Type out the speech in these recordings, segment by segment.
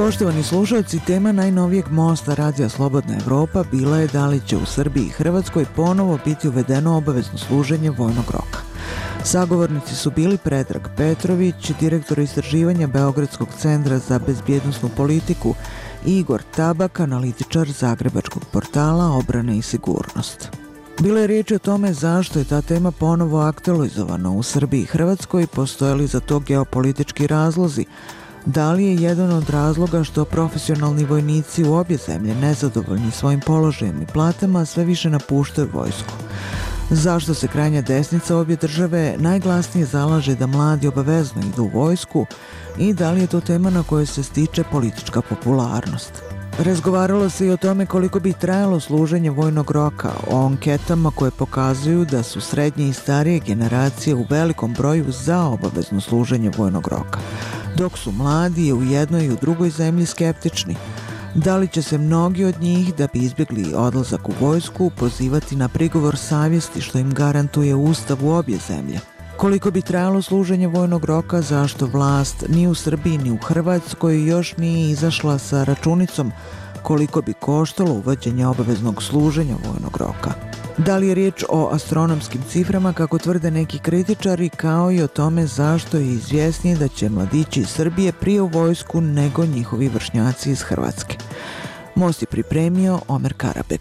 Poštovani slušalci, tema najnovijeg mosta Radija Slobodna Evropa bila je da li će u Srbiji i Hrvatskoj ponovo biti uvedeno obavezno služenje vojnog roka. Sagovornici su bili Predrag Petrović, direktor istraživanja Beogradskog centra za bezbjednosnu politiku, i Igor Tabak, analitičar zagrebačkog portala Obrana i sigurnost. Bilo je riječ o tome zašto je ta tema ponovo aktualizovana u Srbiji i Hrvatskoj, postoje li za to geopolitički razlozi, da li je jedan od razloga što profesionalni vojnici u obje zemlje, nezadovoljni svojim položajem i platama, sve više napuštaju vojsku. Zašto se krajnja desnica obje države najglasnije zalaže da mladi obavezno idu u vojsku i da li je to tema na kojoj se stiče politička popularnost. Razgovaralo se i o tome koliko bi trajalo služenje vojnog roka, o anketama koje pokazuju da su srednje i starije generacije u velikom broju za obavezno služenje vojnog roka, dok su mladi u jednoj i u drugoj zemlji skeptični. Da li će se mnogi od njih, da bi izbjegli odlazak u vojsku, pozivati na prigovor savjesti što im garantuje Ustav u obje zemlje? Koliko bi trajalo služenje vojnog roka, zašto vlast ni u Srbiji ni u Hrvatskoj još nije izašla sa računicom koliko bi koštalo uvođenje obaveznog služenja vojnog roka? Da li je riječ o astronomskim ciframa, kako tvrde neki kritičari, kao i o tome zašto je izvjesnije da će mladići iz Srbije prije u vojsku nego njihovi vršnjaci iz Hrvatske? Most je pripremio Omer Karabeg.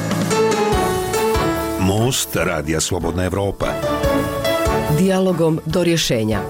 Most Radija Slobodna Evropa. Dijalogom do rješenja.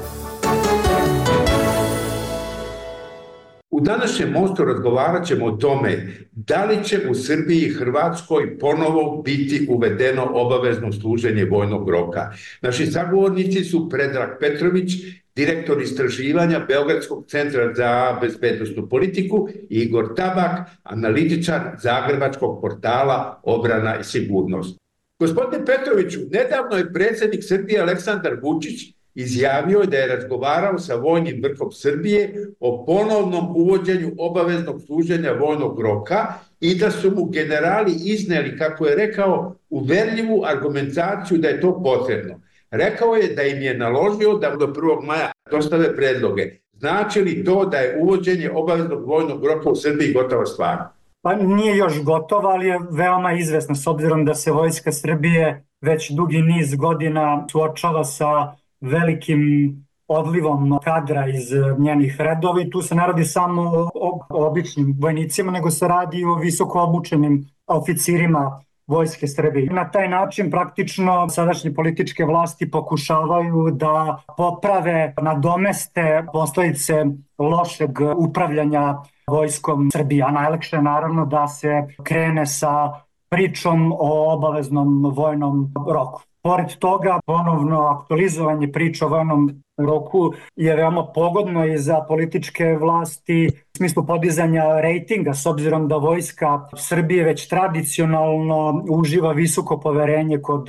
U današnjem mostu razgovarat ćemo o tome da li će u Srbiji i Hrvatskoj ponovo biti uvedeno obavezno služenje vojnog roka. Naši sagovornici su Predrag Petrović, direktor istraživanja Beogradskog centra za bezbjednosnu politiku, i Igor Tabak, analitičar zagrebačkog portala Obrana i sigurnost. Gospodine Petroviću, nedavno je predsjednik Srbije Aleksandar Vučić izjavio da je razgovarao sa vojnim vrhom Srbije o ponovnom uvođenju obaveznog služenja vojnog roka i da su mu generali iznijeli, kako je rekao, uverljivu argumentaciju da je to potrebno. Rekao je da im je naložio da do 1. maja dostave predloge. Znači li to da je uvođenje obaveznog vojnog roka u Srbiji gotova stvar? Pa nije još gotova, ali je veoma izvesna s obzirom da se Vojska Srbije već dugi niz godina suočava sa velikim odlivom kadra iz njenih redova i tu se ne radi samo o običnim vojnicima, nego se radi o visoko obučenim oficirima Vojske Srbije. Na taj način praktično sadašnje političke vlasti pokušavaju da poprave, nadomeste posljedice lošeg upravljanja Vojskom Srbije, a najlakše je naravno da se krene sa pričom o obaveznom vojnom roku. Pored toga, ponovno aktualizovanje priče o vojnom roku je veoma pogodno i za političke vlasti u smislu podizanja rejtinga, s obzirom da Vojska Srbije već tradicionalno uživa visoko poverenje kod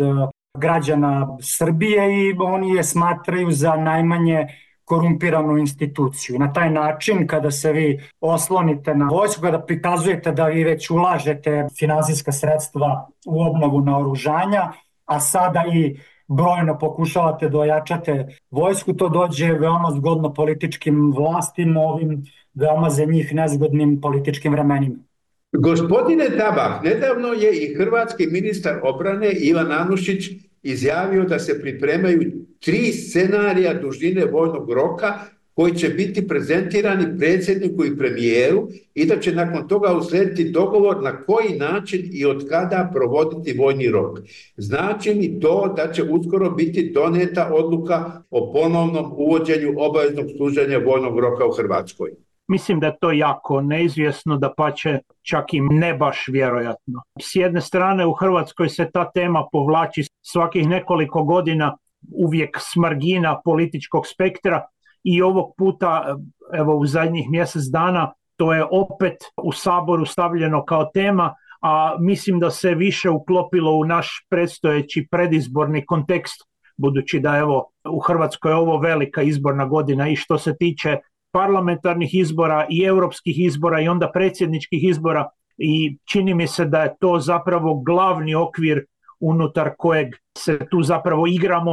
građana Srbije i oni je smatraju za najmanje korumpiranu instituciju. Na taj način, kada se vi oslonite na vojsku, kada prikazujete da vi već ulažete finansijska sredstva u obnovu naoružanja, a sada i brojno pokušavate da ojačate vojsku, to dođe veoma zgodno političkim vlastima, ovim veoma za njih nezgodnim političkim vremenima. Gospodine Tabak, nedavno je i hrvatski ministar obrane Ivan Anušić izjavio da se pripremaju 3 scenarija dužine vojnog roka koji će biti prezentirani predsjedniku i premijeru i da će nakon toga uslijediti dogovor na koji način i od kada provoditi vojni rok. Znači li to da će uskoro biti donijeta odluka o ponovnom uvođenju obaveznog služenja vojnog roka u Hrvatskoj? Mislim da je to jako neizvjesno, dapače čak i ne baš vjerojatno. S jedne strane u Hrvatskoj se ta tema povlači svakih nekoliko godina uvijek s margina političkog spektra i ovog puta, evo u zadnjih mjesec dana, to je opet u Saboru stavljeno kao tema, a mislim da se više uklopilo u naš predstojeći predizborni kontekst, budući da evo u Hrvatskoj je ovo velika izborna godina i što se tiče parlamentarnih izbora i europskih izbora i onda predsjedničkih izbora i čini mi se da je to zapravo glavni okvir unutar kojeg se tu zapravo igramo,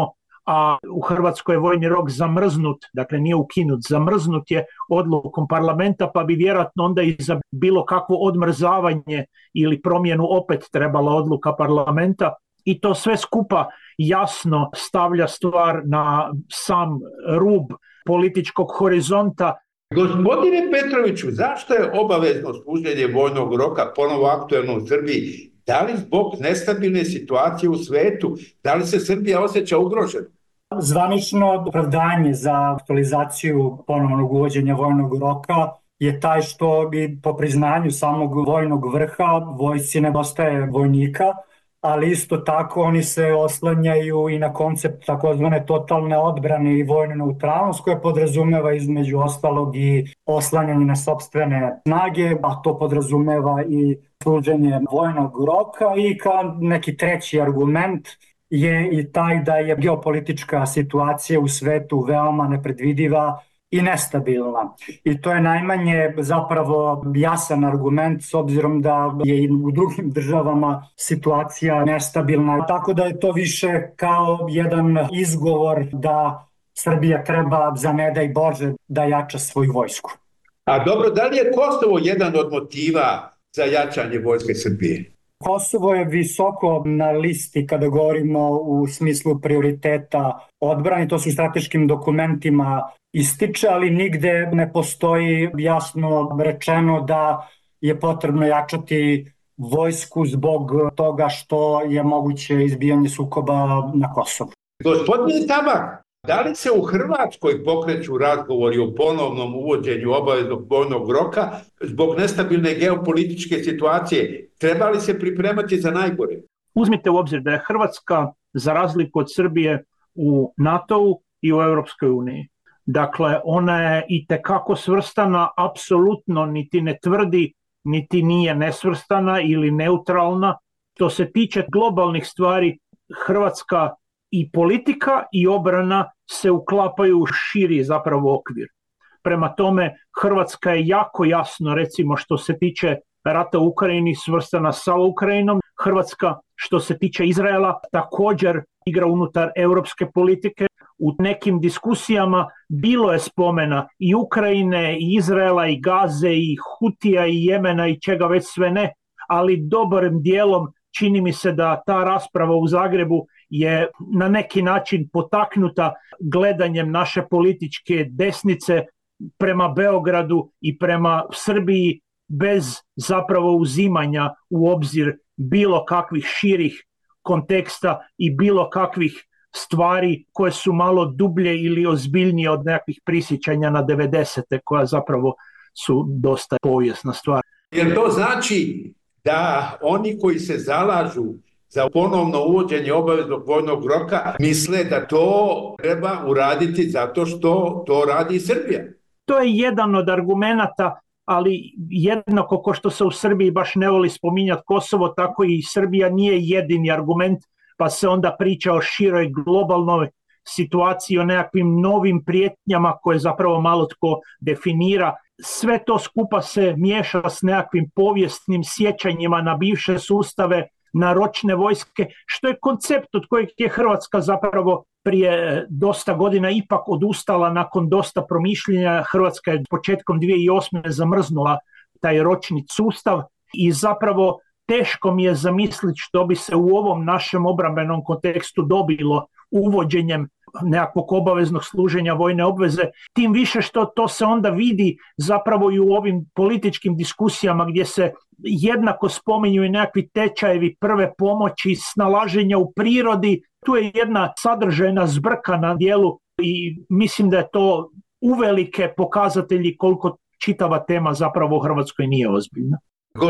a u Hrvatskoj je vojni rok zamrznut, dakle nije ukinut, zamrznut je odlukom parlamenta, pa bi vjerojatno onda i za bilo kakvo odmrzavanje ili promjenu opet trebala odluka parlamenta i to sve skupa jasno stavlja stvar na sam rub političkog horizonta. Gospodine Petroviću, zašto je obavezno služenje vojnog roka ponovo aktuelno u Srbiji? Da li zbog nestabilne situacije u svetu? Da li se Srbija osjeća ugrožena? Zvanično opravdanje za aktualizaciju ponovnog uvođenja vojnog roka je taj što bi po priznanju samog vojnog vrha vojsci nedostaje vojnika, ali isto tako oni se oslanjaju i na koncept takozvane totalne odbrane i vojne neutralnost koja podrazumeva između ostalog i oslanjanje na sopstvene snage, a to podrazumeva i služenje vojnog roka i kao neki treći argument je i taj da je geopolitička situacija u svetu veoma nepredvidiva i nestabilna. I to je najmanje zapravo jasan argument s obzirom da je i u drugim državama situacija nestabilna. Tako da je to više kao jedan izgovor da Srbija treba, za ne daj Bože, da jača svoju vojsku. A dobro, da li je Kosovo jedan od motiva za jačanje vojske Srbije? Kosovo je visoko na listi kada govorimo u smislu prioriteta odbrane, to su u strateškim dokumentima ističe, ali nigde ne postoji jasno rečeno da je potrebno jačati vojsku zbog toga što je moguće izbijanje sukoba na Kosovu. Gospodine Tabak, da li se u Hrvatskoj pokreću razgovori o ponovnom uvođenju obaveznog vojnog roka zbog nestabilne geopolitičke situacije? Treba li se pripremati za najgore? Uzmite u obzir da je Hrvatska, za razliku od Srbije, u NATO-u i u Europskoj uniji. Dakle, ona je itekako svrstana, apsolutno niti ne tvrdi, niti nije nesvrstana ili neutralna. Što se tiče globalnih stvari, Hrvatska i politika i obrana se uklapaju u širi zapravo okvir. Prema tome, Hrvatska je jako jasno, recimo što se tiče rata u Ukrajini, svrstana sa Ukrajinom. Hrvatska, što se tiče Izraela, također igra unutar europske politike. U nekim diskusijama bilo je spomena i Ukrajine, i Izraela, i Gaze, i Hutija, i Jemena, i čega već sve ne, ali dobrim dijelom čini mi se da ta rasprava u Zagrebu je na neki način potaknuta gledanjem naše političke desnice prema Beogradu i prema Srbiji bez zapravo uzimanja u obzir bilo kakvih širih konteksta i bilo kakvih stvari koje su malo dublje ili ozbiljnije od nekakvih prisjećanja na 90. koja zapravo su dosta povijesna stvar. Jer to znači da oni koji se zalažu za ponovno uvođenje obaveznog vojnog roka misle da to treba uraditi zato što to radi Srbija. To je jedan od argumenata, ali jednako kao što se u Srbiji baš ne voli spominjati Kosovo, tako i Srbija nije jedini argument, pa se onda priča o široj globalnoj situaciji, o nekakvim novim prijetnjama koje zapravo malo tko definira. Sve to skupa se miješa s nekakvim povijesnim sjećanjima na bivše sustave, na ročne vojske, što je koncept od kojeg je Hrvatska zapravo prije dosta godina ipak odustala nakon dosta promišljenja. Hrvatska je početkom 2008. zamrznula taj ročni sustav i zapravo teško mi je zamisliti što bi se u ovom našem obrambenom kontekstu dobilo uvođenjem nekakvog obaveznog služenja vojne obveze, tim više što to se onda vidi zapravo i u ovim političkim diskusijama gdje se jednako spominju i nekakvi tečajevi prve pomoći, snalaženja u prirodi. Tu je jedna sadržajna zbrka na dijelu i mislim da je to uvelike pokazatelji koliko čitava tema zapravo u Hrvatskoj nije ozbiljna.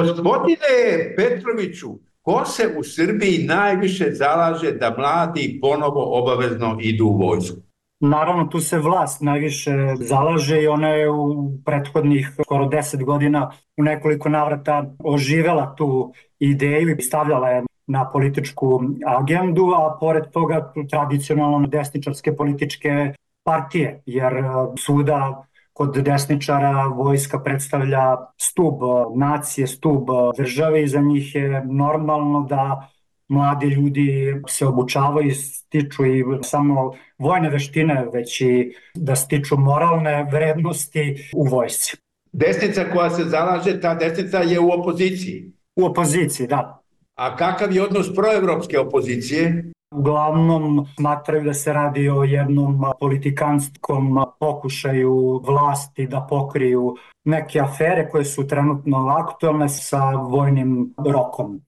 Gospodine Petroviću, ko se u Srbiji najviše zalaže da mladi ponovo obavezno idu u vojsku? Naravno, tu se vlast najviše zalaže i ona je u prethodnih skoro 10 godina u nekoliko navrata oživela tu ideju i stavljala je na političku agendu, a pored toga tradicionalno desničarske političke partije, jer svuda kod desničara vojska predstavlja stub nacije, stub države i za njih je normalno da mladi ljudi se obučavaju i stiču i samo vojne veštine, već i da stiču moralne vrednosti u vojsci. Desnica koja se zalaže, ta desnica je u opoziciji. U opoziciji, da. A kakav je odnos proevropske opozicije? Uglavnom smatraju da se radi o jednom politikanskom pokušaju vlasti da pokriju neke afere koje su trenutno aktualne sa vojnim rokom.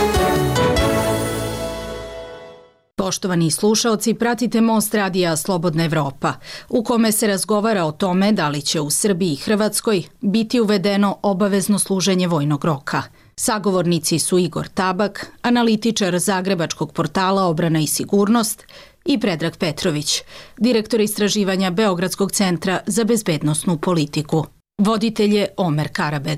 Poštovani slušaoci, pratite Most radija Slobodna Evropa, u kome se razgovara o tome da li će u Srbiji i Hrvatskoj biti uvedeno obavezno služenje vojnog roka. Sagovornici su Igor Tabak, analitičar zagrebačkog portala Obrana i sigurnost, i Predrag Petrović, direktor istraživanja Beogradskog centra za bezbednosnu politiku. Voditelj je Omer Karabeg.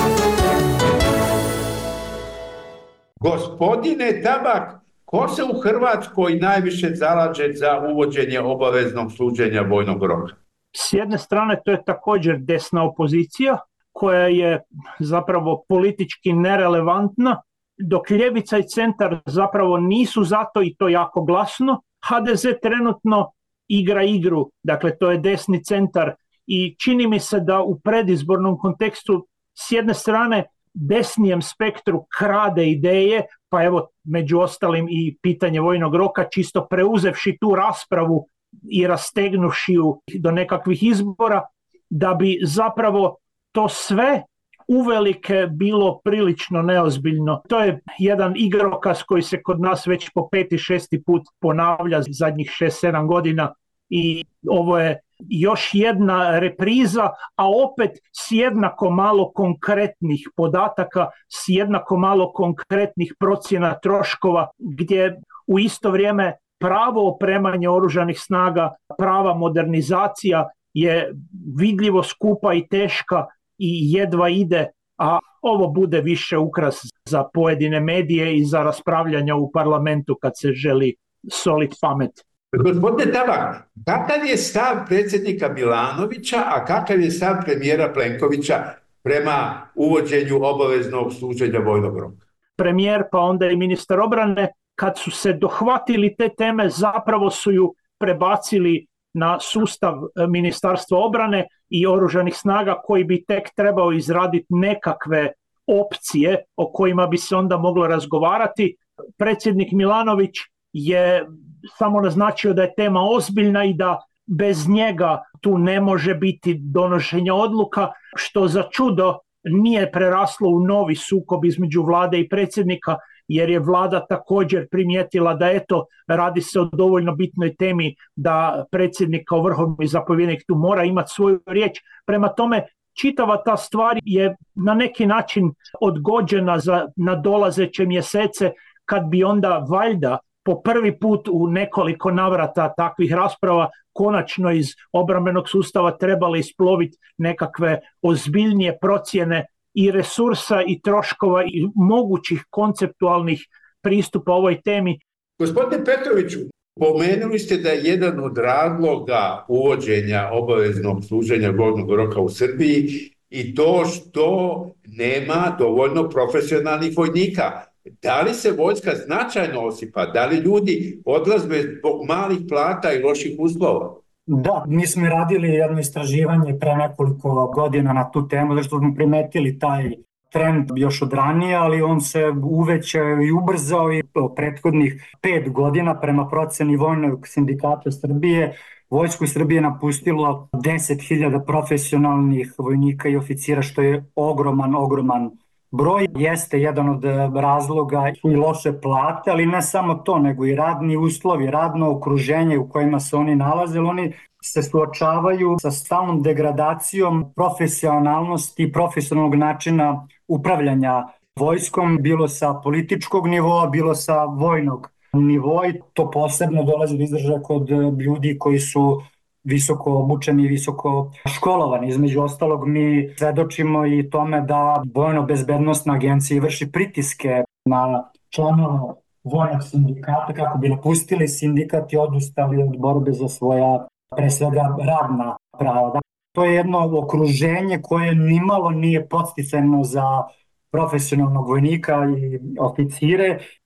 Gospodine Tabak, ko se u Hrvatskoj najviše zalaže za uvođenje obaveznog služenja vojnog roka? S jedne strane to je također desna opozicija koja je zapravo politički nerelevantna, dok ljevica i centar zapravo nisu zato i to jako glasno. HDZ trenutno igra igru, dakle to je desni centar i čini mi se da u predizbornom kontekstu s jedne strane desnijem spektru krade ideje, pa evo među ostalim i pitanje vojnog roka, čisto preuzevši tu raspravu i rastegnuši ju do nekakvih izbora, da bi zapravo to sve uvelike bilo prilično neozbiljno. To je jedan igrokaz koji se kod nas već po 5. i 6. put ponavlja zadnjih 6-7 godina i ovo je još jedna repriza, a opet s jednako malo konkretnih podataka, s jednako malo konkretnih procjena troškova, gdje u isto vrijeme pravo opremanje oružanih snaga, prava modernizacija je vidljivo skupa i teška i jedva ide, a ovo bude više ukras za pojedine medije i za raspravljanja u parlamentu kad se želi solit pamet. Gospodine Tabak, kakav je stav predsjednika Milanovića, a kakav je stav premijera Plenkovića prema uvođenju obaveznog služenja vojnog roka? Premijer pa onda i ministar obrane, kad su se dohvatili te teme, zapravo su ju prebacili na sustav Ministarstva obrane i oružanih snaga koji bi tek trebao izraditi nekakve opcije o kojima bi se onda moglo razgovarati. Predsjednik Milanović je samo naznačio da je tema ozbiljna i da bez njega tu ne može biti donošenja odluka, što za čudo nije preraslo u novi sukob između vlade i predsjednika, jer je vlada također primijetila da eto, radi se o dovoljno bitnoj temi da predsjednik kao vrhovni zapovjednik tu mora imati svoju riječ. Prema tome, čitava ta stvar je na neki način odgođena za nadolazeće mjesece, kad bi onda valjda po prvi put u nekoliko navrata takvih rasprava konačno iz obrambenog sustava trebali isploviti nekakve ozbiljnije procjene i resursa i troškova i mogućih konceptualnih pristupa ovoj temi. Gospodine Petroviću, pomenuli ste da je jedan od razloga uvođenja obaveznog služenja vojnog roka u Srbiji i to što nema dovoljno profesionalnih vojnika. Da li se vojska značajno osipa? Da li ljudi odlaze zbog malih plata i loših uslova? Da, mi smo radili jedno istraživanje pre nekoliko godina na tu temu, zato što smo primetili taj trend još od ranije, ali on se uvećao i ubrzao i prethodnih 5 godina prema proceni Vojnog sindikata Srbije. Vojsku Srbije napustilo 10.000 profesionalnih vojnika i oficira, što je ogroman broj. Jeste jedan od razloga i loše plate, ali ne samo to, nego i radni uslovi, radno okruženje u kojima se oni nalaze. Oni se suočavaju sa stalnom degradacijom profesionalnosti i profesionalnog načina upravljanja vojskom, bilo sa političkog nivoa, bilo sa vojnog nivoa. I to posebno dolazi do izražaja kod ljudi koji su visoko obučeni i visoko školovani. Između ostalog, mi svedočimo i tome da Vojno-bezbednosna agencija vrši pritiske na članova vojnog sindikata kako bi napustili sindikat i odustali od borbe za svoja, pre svega, radna prava. To je jedno okruženje koje nimalo nije podsticajno za profesionalnog vojnika i oficire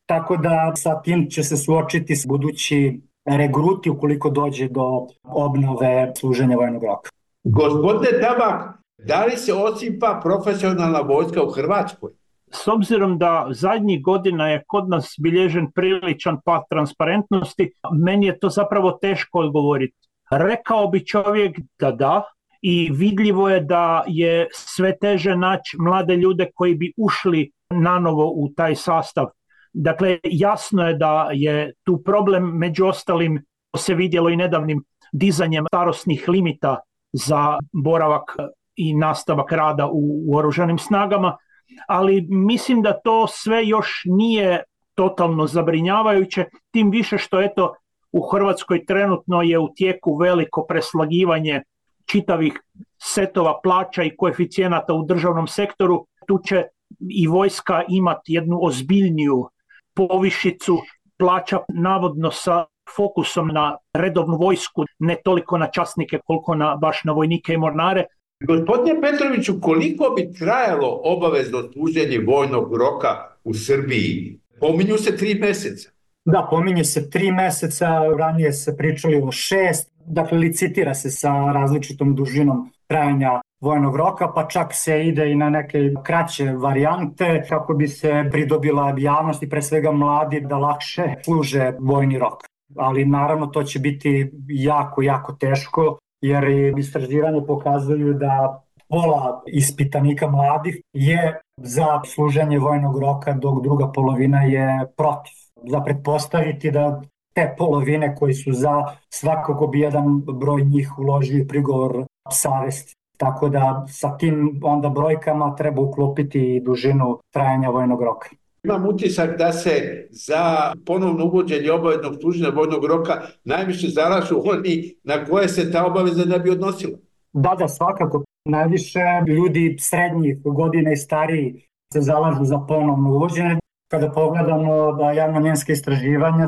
tako da sa tim će se suočiti budući regruti ukoliko dođe do obnove služenja vojnog roka. Gospodine Tabak, da li se osipa profesionalna vojska u Hrvatskoj? S obzirom da zadnjih godina je kod nas bilježen priličan pad transparentnosti, meni je to zapravo teško odgovoriti. Rekao bi čovjek da, i vidljivo je da je sve teže naći mlade ljude koji bi ušli nanovo u taj sastav. Dakle, jasno je da je tu problem, među ostalim se vidjelo i nedavnim dizanjem starosnih limita za boravak i nastavak rada u oružanim snagama, ali mislim da to sve još nije totalno zabrinjavajuće, tim više što u Hrvatskoj trenutno je u tijeku veliko preslagivanje čitavih setova plaća i koeficijenata u državnom sektoru. Tu će i vojska imati jednu ozbiljniju povišicu plaća, navodno sa fokusom na redovnu vojsku, ne toliko na časnike koliko baš na vojnike i mornare. Gospodine Petroviću, koliko bi trajalo obavezno služenje vojnog roka u Srbiji? Pominju se 3 mjeseca. Da, pominje se 3 mjeseca, ranije se pričali o 6, dakle licitira se sa različitom dužinom trajanja vojnog roka, pa čak se ide i na neke kraće varijante kako bi se pridobila javnost i pre svega mladi da lakše služe vojni rok. Ali naravno to će biti jako, jako teško, jer istraživanje pokazuju da pola ispitanika mladih je za služenje vojnog roka, dok druga polovina je protiv. Za pretpostaviti da te polovine koji su za, svakako bi jedan broj njih uložio i prigovor savesti. Tako da sa tim onda brojkama treba uklopiti i dužinu trajanja vojnog roka. Imam utisak da se za ponovno uvođenje obaveznog služenja vojnog roka najviše zalažu oni na koje se ta obaveza ne bi odnosila. Da, svakako. Najviše ljudi srednjih godina i stariji se zalažu za ponovno uvođenje. Kada pogledamo da javnomnjenska istraživanja,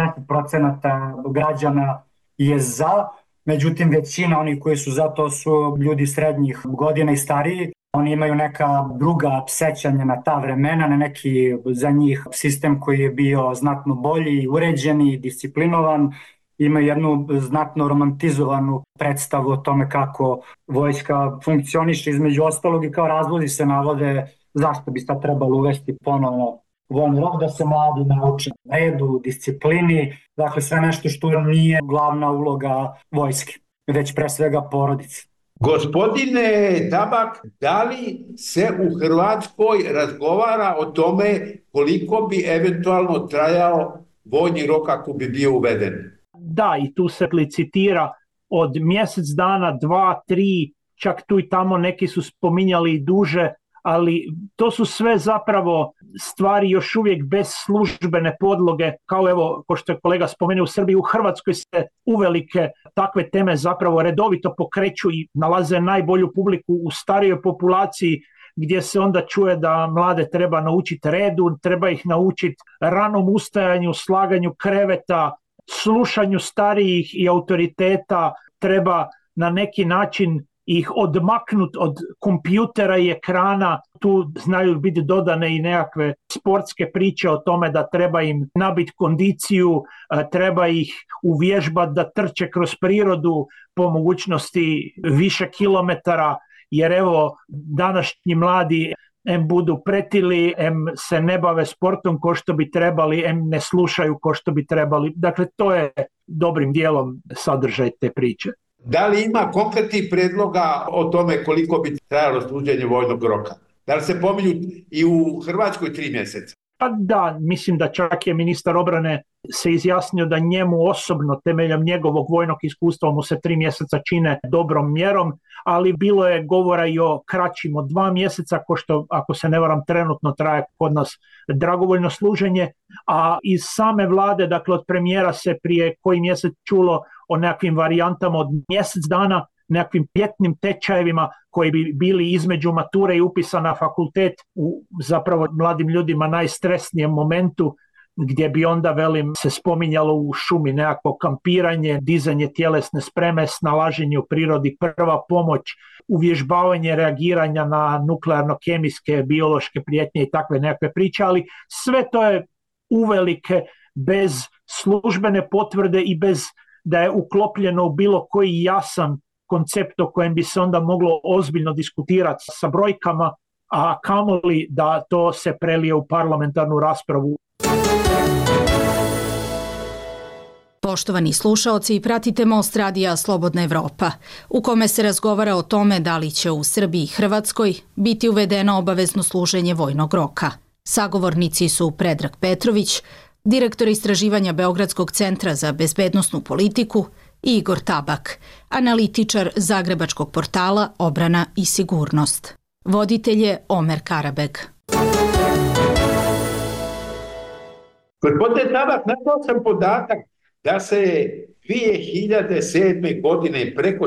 70% građana je za, međutim većina onih koji su za to su ljudi srednjih godina i stariji. Oni imaju neka druga sećanja na ta vremena, na neki za njih sistem koji je bio znatno bolji, uređeni, disciplinovan. Imaju jednu znatno romantizovanu predstavu o tome kako vojska funkcioniše, između ostalog, i kao razlozi se navode zašto bi sad trebalo uvesti ponovno vojni rok, da se mladi nauče redu, disciplini, dakle sve nešto što nije glavna uloga vojske, već pre svega porodice. Gospodine Tabak, da li se u Hrvatskoj razgovara o tome koliko bi eventualno trajao vojni rok ako bi bio uveden? Da, i tu se licitira od mjesec dana, 2, 3, čak tu i tamo neki su spominjali i duže, ali to su sve zapravo stvari još uvijek bez službene podloge, kao što je kolega spomenuo, u Srbiji, u Hrvatskoj se uvelike takve teme zapravo redovito pokreću i nalaze najbolju publiku u starijoj populaciji, gdje se onda čuje da mlade treba naučiti redu, treba ih naučiti ranom ustajanju, slaganju kreveta, slušanju starijih i autoriteta, treba na neki način ih odmaknuti od kompjutera i ekrana. Tu znaju biti dodane i nekakve sportske priče o tome da treba im nabiti kondiciju, treba ih uvježbati da trče kroz prirodu, po mogućnosti više kilometara, jer današnji mladi budu pretili, se ne bave sportom ko što bi trebali, ne slušaju ko što bi trebali. Dakle, to je dobrim dijelom sadržaj te priče. Da li ima konkretnih predloga o tome koliko bi trajalo služenje vojnog roka? Da li se pominju i u Hrvatskoj 3 mjeseca? Pa da, mislim da čak je ministar obrane se izjasnio da njemu osobno, temeljem njegovog vojnog iskustva, mu se 3 mjeseca čine dobrom mjerom, ali bilo je govora i o kraćim od 2 mjeseca, ko što, ako se ne varam, trenutno traje kod nas dragovoljno služenje, a iz same vlade, dakle od premijera, se prije koji mjesec čulo o nekakvim varijantama od mjesec dana, nekakvim ljetnim tečajevima koji bi bili između mature i upisa na fakultet u zapravo mladim ljudima najstresnijem momentu, gdje bi onda, se spominjalo u šumi nekako kampiranje, dizanje tjelesne spreme, snalaženje u prirodi, prva pomoć, uvježbavanje reagiranja na nuklearno-kemijske, biološke prijetnje i takve nekakve priče, ali sve to je uvelike bez službene potvrde i bez da je uklopljeno u bilo koji jasan koncept o kojem bi se onda moglo ozbiljno diskutirati sa brojkama, a kamoli da to se prelije u parlamentarnu raspravu. Poštovani slušaoci, pratite Most radija Slobodna Evropa, u kome se razgovara o tome da li će u Srbiji i Hrvatskoj biti uvedeno obavezno služenje vojnog roka. Sagovornici su Predrag Petrović, direktor istraživanja Beogradskog centra za bezbednosnu politiku, i Igor Tabak, analitičar zagrebačkog portala Obrana i sigurnost. Voditelj je Omer Karabeg. Gospodine Tabak, našao sam podatak da se 2007. godine preko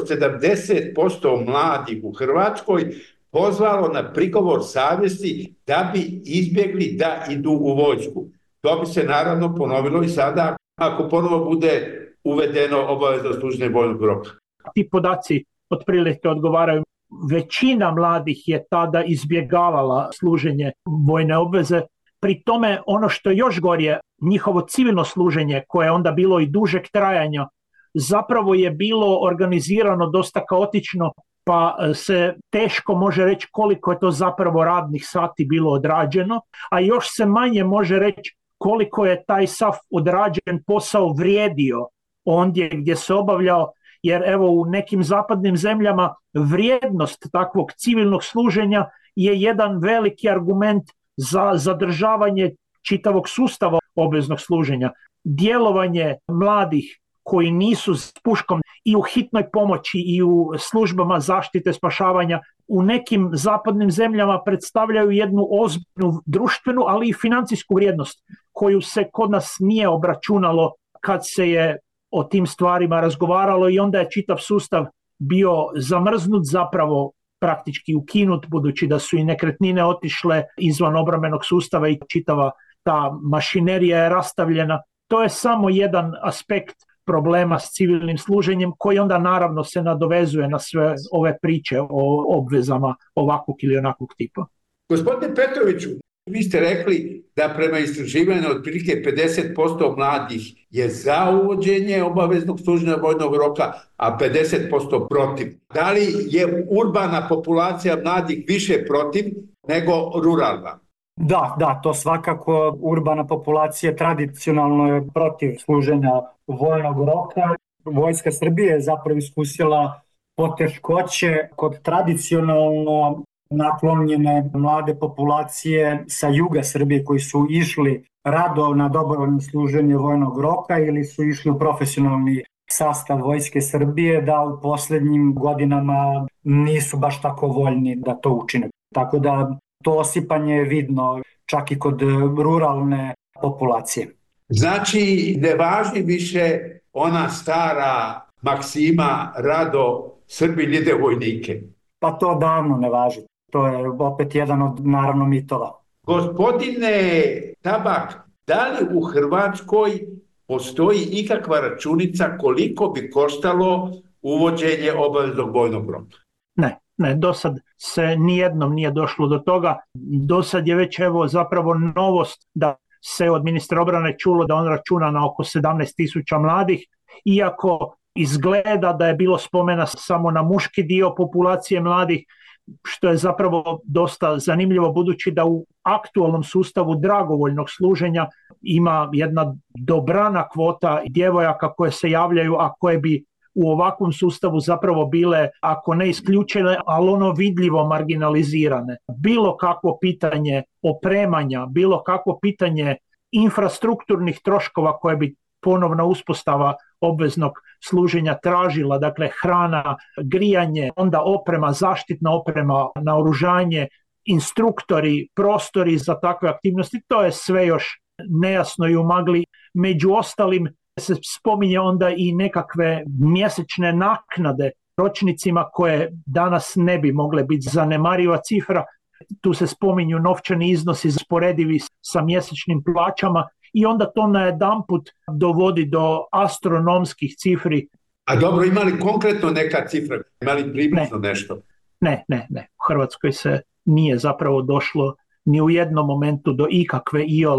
70% mladih u Hrvatskoj pozvalo na prigovor savjesti da bi izbjegli da idu u vojsku. To bi se naravno ponovilo i sada ako ponovo bude uvedeno obavezno služenje vojnog roka. Ti podaci otprilike odgovaraju. Većina mladih je tada izbjegavala služenje vojne obveze. Pri tome ono što je još gorije, njihovo civilno služenje, koje je onda bilo i dužeg trajanja, zapravo je bilo organizirano dosta kaotično, pa se teško može reći koliko je to zapravo radnih sati bilo odrađeno, a još se manje može reći koliko je taj sav odrađen posao vrijedio ondje gdje se obavljao, jer evo u nekim zapadnim zemljama vrijednost takvog civilnog služenja je jedan veliki argument za zadržavanje čitavog sustava obveznog služenja. Djelovanje mladih koji nisu s puškom i u hitnoj pomoći i u službama zaštite spašavanja u nekim zapadnim zemljama predstavljaju jednu ozbiljnu društvenu, ali i financijsku vrijednost koju se kod nas nije obračunalo kad se je o tim stvarima razgovaralo i onda je čitav sustav bio zamrznut, zapravo praktički ukinut, budući da su i nekretnine otišle izvan obrambenog sustava i čitava ta mašinerija je rastavljena. To je samo jedan aspekt problema s civilnim služenjem koji onda naravno se nadovezuje na sve ove priče o obvezama ovakvog ili onakvog tipa. Gospodine Petroviću, vi ste rekli da prema istraživanju otprilike 50% mladih je za uvođenje obaveznog služenja vojnog roka, a 50% protiv. Da li je urbana populacija mladih više protiv nego ruralna? Da, to svakako urbana populacija tradicionalno je protiv služenja vojnog roka. Vojska Srbije je zapravo iskusila poteškoće kod tradicionalno naklonjene mlade populacije sa juga Srbije koji su išli rado na dobrovoljno služenje vojnog roka ili su išli u profesionalni sastav Vojske Srbije, da u posljednjim godinama nisu baš tako voljni da to učine. Tako da to osipanje je vidno čak i kod ruralne populacije. Znači, ne važi više ona stara maksima rado Srbin ide vojnike. Pa to davno ne važi. To je opet jedan od naravno mitova. Gospodine Tabak, da li u Hrvatskoj postoji ikakva računica koliko bi koštalo uvođenje obaveznog vojnog roka? Ne, do sad se nijednom nije došlo do toga. Do sad je već zapravo novost da se od ministra obrane čulo da on računa na oko 17.000 mladih, iako izgleda da je bilo spomena samo na muški dio populacije mladih, što je zapravo dosta zanimljivo budući da u aktualnom sustavu dragovoljnog služenja ima jedna dobrana kvota djevojaka koje se javljaju, a koje bi u ovakvom sustavu zapravo bile, ako ne isključene, ali ono vidljivo marginalizirane. Bilo kakvo pitanje opremanja, bilo kakvo pitanje infrastrukturnih troškova koje bi ponovna uspostava obveznog služenja tražila, dakle hrana, grijanje, onda oprema, zaštitna oprema, naoružanje, instruktori, prostori za takve aktivnosti, to je sve još nejasno i u magli. Među ostalim se spominje onda i nekakve mjesečne naknade ročnicima koje danas ne bi mogle biti zanemariva cifra. Tu se spominju novčani iznosi sporedivi sa mjesečnim plaćama i onda to najedanput dovodi do astronomskih cifri. A dobro, ima li konkretno neka cifra? Ima li približno nešto? Ne. U Hrvatskoj se nije zapravo došlo ni u jednom momentu do ikakve iole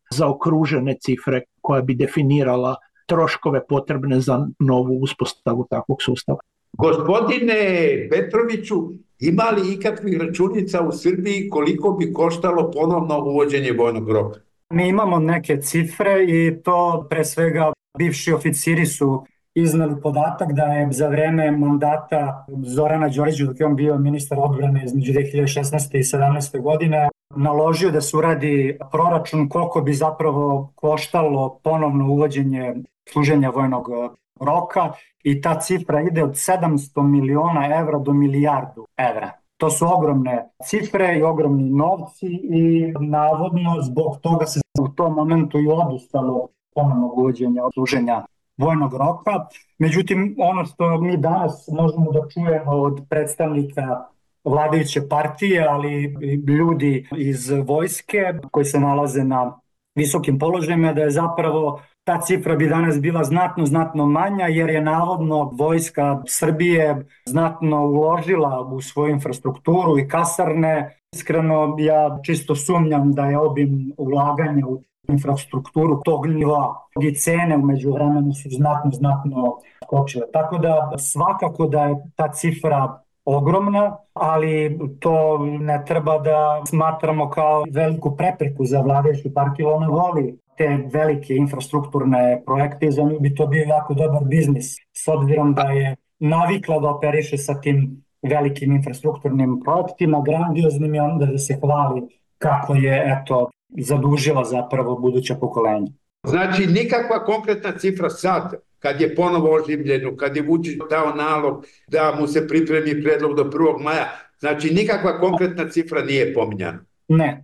zaokružene cifre koja bi definirala troškove potrebne za novu uspostavu takvog sustava. Gospodine Petroviću, ima li ikakvih računica u Srbiji koliko bi koštalo ponovno uvođenje vojnog roka? Mi imamo neke cifre i to pre svega bivši oficiri su iznali podatak da je za vreme mandata Zorana Đorđevića, dok je on bio ministar odbrane između 2016. i 2017. godine, naložio da se uradi proračun koliko bi zapravo koštalo ponovno uvođenje služenja vojnog roka i ta cifra ide od 700 miliona evra do milijardu evra. To su ogromne cifre i ogromni novci i navodno zbog toga se u tom momentu i odustalo ponovnog uvođenja služenja vojnog roka. Međutim, ono što mi danas možemo da čujemo od predstavnika vladajuće partije, ali i ljudi iz vojske koji se nalaze na visokim položajima, da je zapravo ta cifra bi danas bila znatno manja, jer je navodno vojska Srbije znatno uložila u svoju infrastrukturu i kasarne. Iskreno, ja čisto sumnjam da je obim ulaganja u infrastrukturu tog nivoa i cene u međuvremenu su znatno skočile. Tako da svakako da je ta cifra ogromna, ali to ne treba da smatramo kao veliku prepreku za vladajuću partiju. Ona voli te velike infrastrukturne projekte i za nju bi to bio jako dobar biznis, s obzirom da je navikla da operiše sa tim velikim infrastrukturnim projektima, grandioznim, i onda da se hvali kako je zadužila zapravo buduća pokolenja. Znači, nikakva konkretna cifra sad, kad je ponovo oživljeno, kad je Vučić dao nalog da mu se pripremi predlog do 1. maja, znači nikakva konkretna cifra nije pominjana. Ne.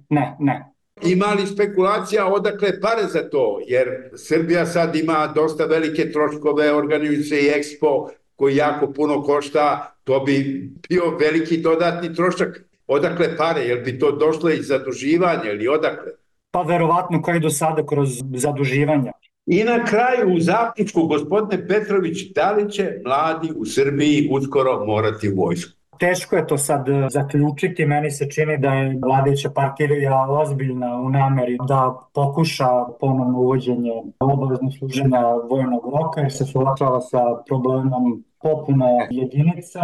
Ima li spekulacija odakle pare za to? Jer Srbija sad ima dosta velike troškove, organizuje se i Expo koji jako puno košta, to bi bio veliki dodatni trošak. Odakle pare? Jel bi to došlo iz zaduživanja ili odakle? Pa verovatno kao i do sada kroz zaduživanja. I na kraju u zaključku, gospodine Petrović, da li će mladi u Srbiji uskoro morati u vojsku? Teško je to sad zaključiti, meni se čini da je vladajuća partija ozbiljna u nameri da pokuša ponovno uvođenje obaveznog služenja vojnog roka jer se suočava sa problemom popune jedinica,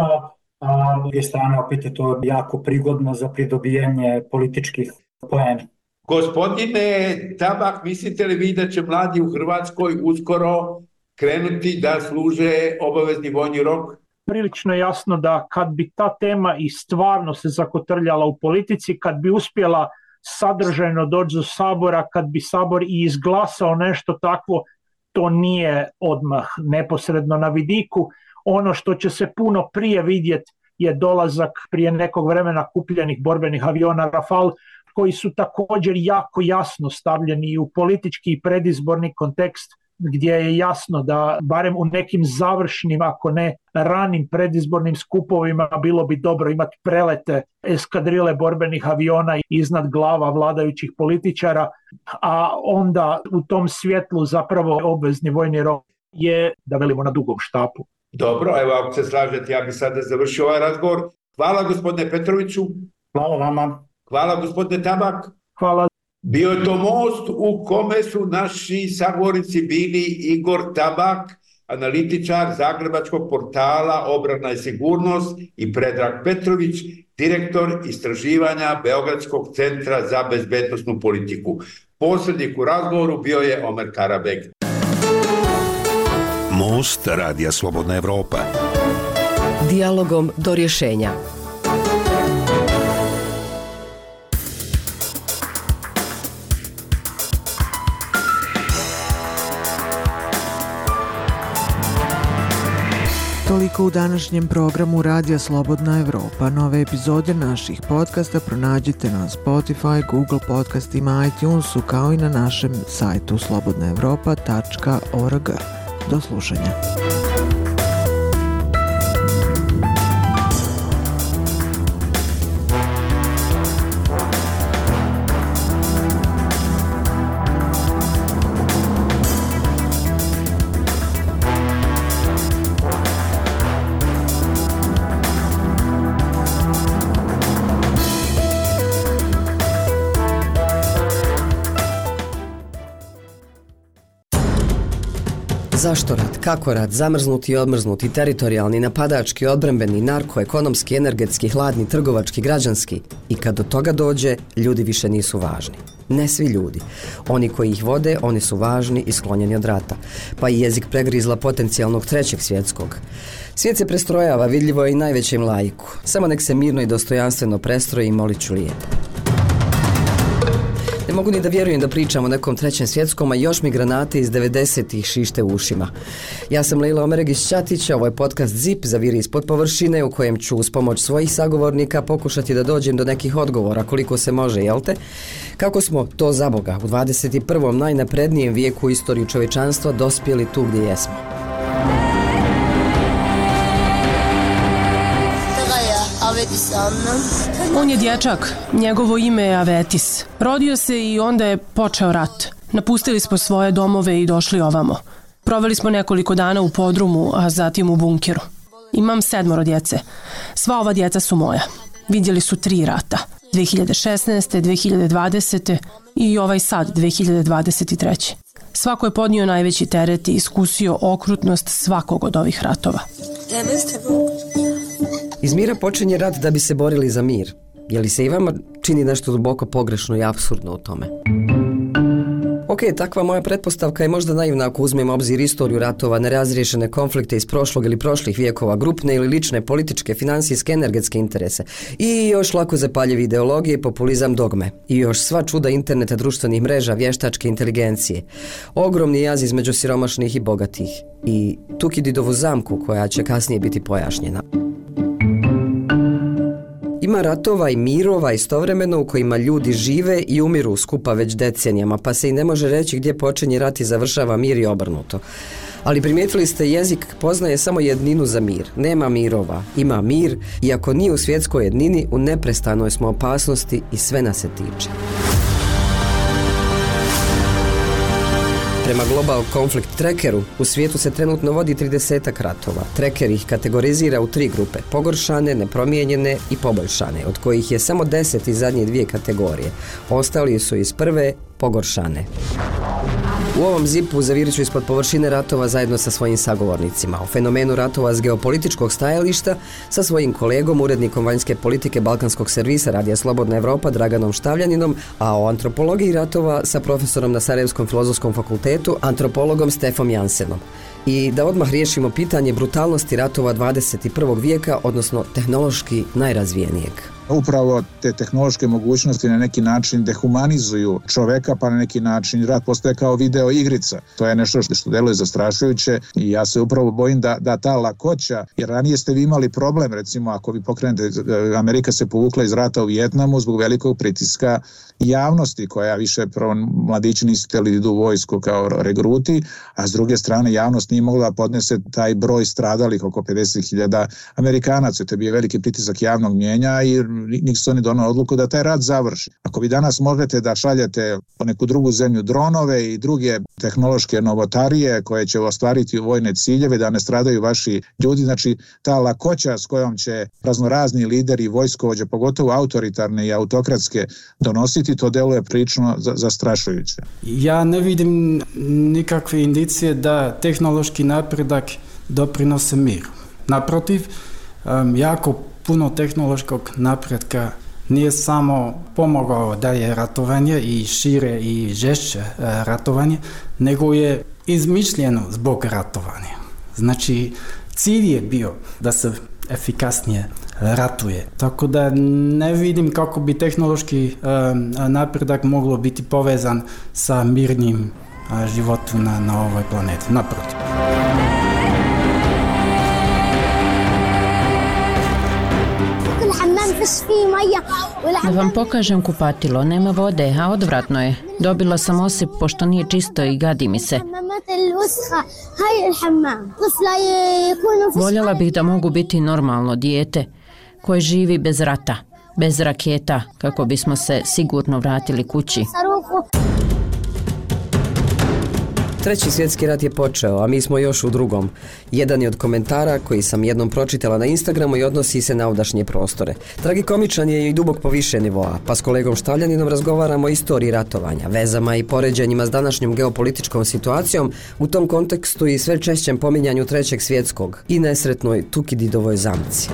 a s druge strane opet je to jako prigodno za pridobijanje političkih poena. Gospodine Tabak, mislite li vi da će mladi u Hrvatskoj uskoro krenuti da služe obavezni vojni rok? Prilično jasno da kad bi ta tema i stvarno se zakotrljala u politici, kad bi uspjela sadržajno doći do Sabora, kad bi Sabor i izglasao nešto takvo, to nije odmah neposredno na vidiku. Ono što će se puno prije vidjeti je dolazak prije nekog vremena kupljenih borbenih aviona Rafale, koji su također jako jasno stavljeni u politički i predizborni kontekst, gdje je jasno da barem u nekim završnim, ako ne ranim predizbornim skupovima bilo bi dobro imati prelete eskadrile borbenih aviona iznad glava vladajućih političara, a onda u tom svjetlu zapravo obvezni vojni rok je, da velimo, na dugom štapu. Dobro, evo ako se slažete, ja bih sada završio ovaj razgovor. Hvala gospodine Petroviću. Hvala vama. Hvala gospodine Tabak. Hvala. Bio je to most u kome su naši sagovornici bili Igor Tabak, analitičar zagrebačkog portala Obrana i sigurnost, i Predrag Petrović, direktor istraživanja Beogradskog centra za bezbednosnu politiku. Posrednik u razgovoru bio je Omer Karabeg. Most Radija Slobodna Evropa. Dijalogom do rješenja. Toliko u današnjem programu Radija Slobodna Evropa. Nove epizode naših podcasta pronađite na Spotify, Google podcastima, iTunesu, kao i na našem sajtu slobodnaevropa.org. Do slušanja. Zašto rat? Kako rat? Zamrznuti i odmrznuti, teritorijalni, napadački, odbrambeni, narko-ekonomski, energetski, hladni, trgovački, građanski. I kad do toga dođe, ljudi više nisu važni. Ne svi ljudi. Oni koji ih vode, oni su važni i sklonjeni od rata. Pa i jezik pregrizla potencijalnog trećeg svjetskog. Svijet se prestrojava, vidljivo je i najvećem laiku. Samo nek se mirno i dostojanstveno prestroji i molit ću lijepo. Ne mogu ni da vjerujem da pričam o nekom trećem svjetskom, a još mi granate iz 90-ih šište u ušima. Ja sam Leila Omeregić-Ćatić, ovo je podcast ZIP za Viri ispod površine, u kojem ću uz pomoć svojih sagovornika pokušati da dođem do nekih odgovora koliko se može, jel te? Kako smo to za Boga u 21. najnaprednijem vijeku u istoriji čovječanstva dospjeli tu gdje jesmo? On je dječak, njegovo ime je Avetis. Rodio se i onda je počeo rat. Napustili smo svoje domove i došli ovamo. Proveli smo nekoliko dana u podrumu, a zatim u bunkeru. Imam 7 djece. Sva ova djeca su moja. Vidjeli su 3 rata. 2016. 2020. i ovaj sad, 2023. Svako je podnio najveći teret i iskusio okrutnost svakog od ovih ratova. Iz mira počinje rat da bi se borili za mir. Je li se i vama čini nešto duboko pogrešno i apsurdno u tome? Ok, takva moja pretpostavka je možda naivna ako uzmemo obzir istoriju ratova, nerazriješene konflikte iz prošlog ili prošlih vijekova, grupne ili lične, političke, financijske, energetske interese. I još lako zapaljive ideologije, populizam, dogme. I još sva čuda interneta, društvenih mreža, vještačke inteligencije. Ogromni jaz između siromašnih i bogatih. I Tukididovu zamku koja će kasnije biti pojašnjena. Ima ratova i mirova istovremeno u kojima ljudi žive i umiru skupa već decenijama, pa se i ne može reći gdje počinje rat i završava mir i obrnuto. Ali primijetili ste, jezik poznaje samo jedninu za mir. Nema mirova, ima mir, iako nije u svjetskoj jednini, u neprestanoj smo opasnosti i sve nas se tiče. Prema Global Conflict Trackeru, u svijetu se trenutno vodi 30 ratova. Tracker ih kategorizira u 3 grupe, pogoršane, nepromijenjene i poboljšane, od kojih je samo 10 iz zadnje 2 kategorije. Ostali su iz prve, pogoršane. U ovom zipu zavirit ću ispod površine ratova zajedno sa svojim sagovornicima. O fenomenu ratova s geopolitičkog stajališta sa svojim kolegom, urednikom vanjske politike Balkanskog servisa Radija Slobodna Evropa Draganom Štavljaninom, a o antropologiji ratova sa profesorom na Sarajevskom filozofskom fakultetu, antropologom Stefom Jansenom. I da odmah riješimo pitanje brutalnosti ratova 21. vijeka, odnosno tehnološki najrazvijenijeg. Upravo te tehnološke mogućnosti na neki način dehumanizuju čoveka, pa na neki način rat postaje kao video igrica. To je nešto što deluje zastrašujuće i ja se upravo bojim da ta lakoća, jer ranije ste vi imali problem, recimo ako vi pokrenete, Amerika se povukla iz rata u Vijetnamu zbog velikog pritiska javnosti koja više, prvo mladići nisu htjeli da idu u vojsku kao regruti, a s druge strane javnost nije mogla da podnese taj broj stradalih oko 50.000 Amerikanaca. To je bio veliki pritisak javnog mnijenja i Nixon je donao odluku da taj rat završi. Ako vi danas možete da šaljete po neku drugu zemlju dronove i druge tehnološke novotarije koje će ostvariti vojne ciljeve da ne stradaju vaši ljudi, znači ta lakoća s kojom će raznorazni lideri i vojskovođe, pogotovo autoritarne i autokratske, donositi, to deluje prilično zastrašujuće. Ja ne vidim nikakve indicije da tehnološki napredak doprinose miru. Naprotiv, jako puno tehnološkog napretka nije samo pomogao dalje ratovanje i šire i žešće ratovanje, nego je izmišljeno zbog ratovanja. Znači, cilj je bio da se efikasnije ratuje. Tako da ne vidim kako bi tehnološki napredak moglo biti povezan sa mirnim životom na ovoj planeti. Naprotiv. Da vam pokažem kupatilo, nema vode, a odvratno je. Dobila sam osip pošto nije čisto i gadi mi se. Voljela bih da mogu biti normalno dijete koje živi bez rata, bez raketa, kako bismo se sigurno vratili kući. Treći svjetski rat je počeo, a mi smo još u drugom. Jedan je od komentara koji sam jednom pročitala na Instagramu i odnosi se na ovdašnje prostore. Tragikomičan je i dubok po više nivoa, pa s kolegom Štavljaninom razgovaramo o istoriji ratovanja, vezama i poređenjima s današnjom geopolitičkom situacijom, u tom kontekstu i sve češćem pominjanju Trećeg svjetskog i nesretnoj Tukididovoj zamci.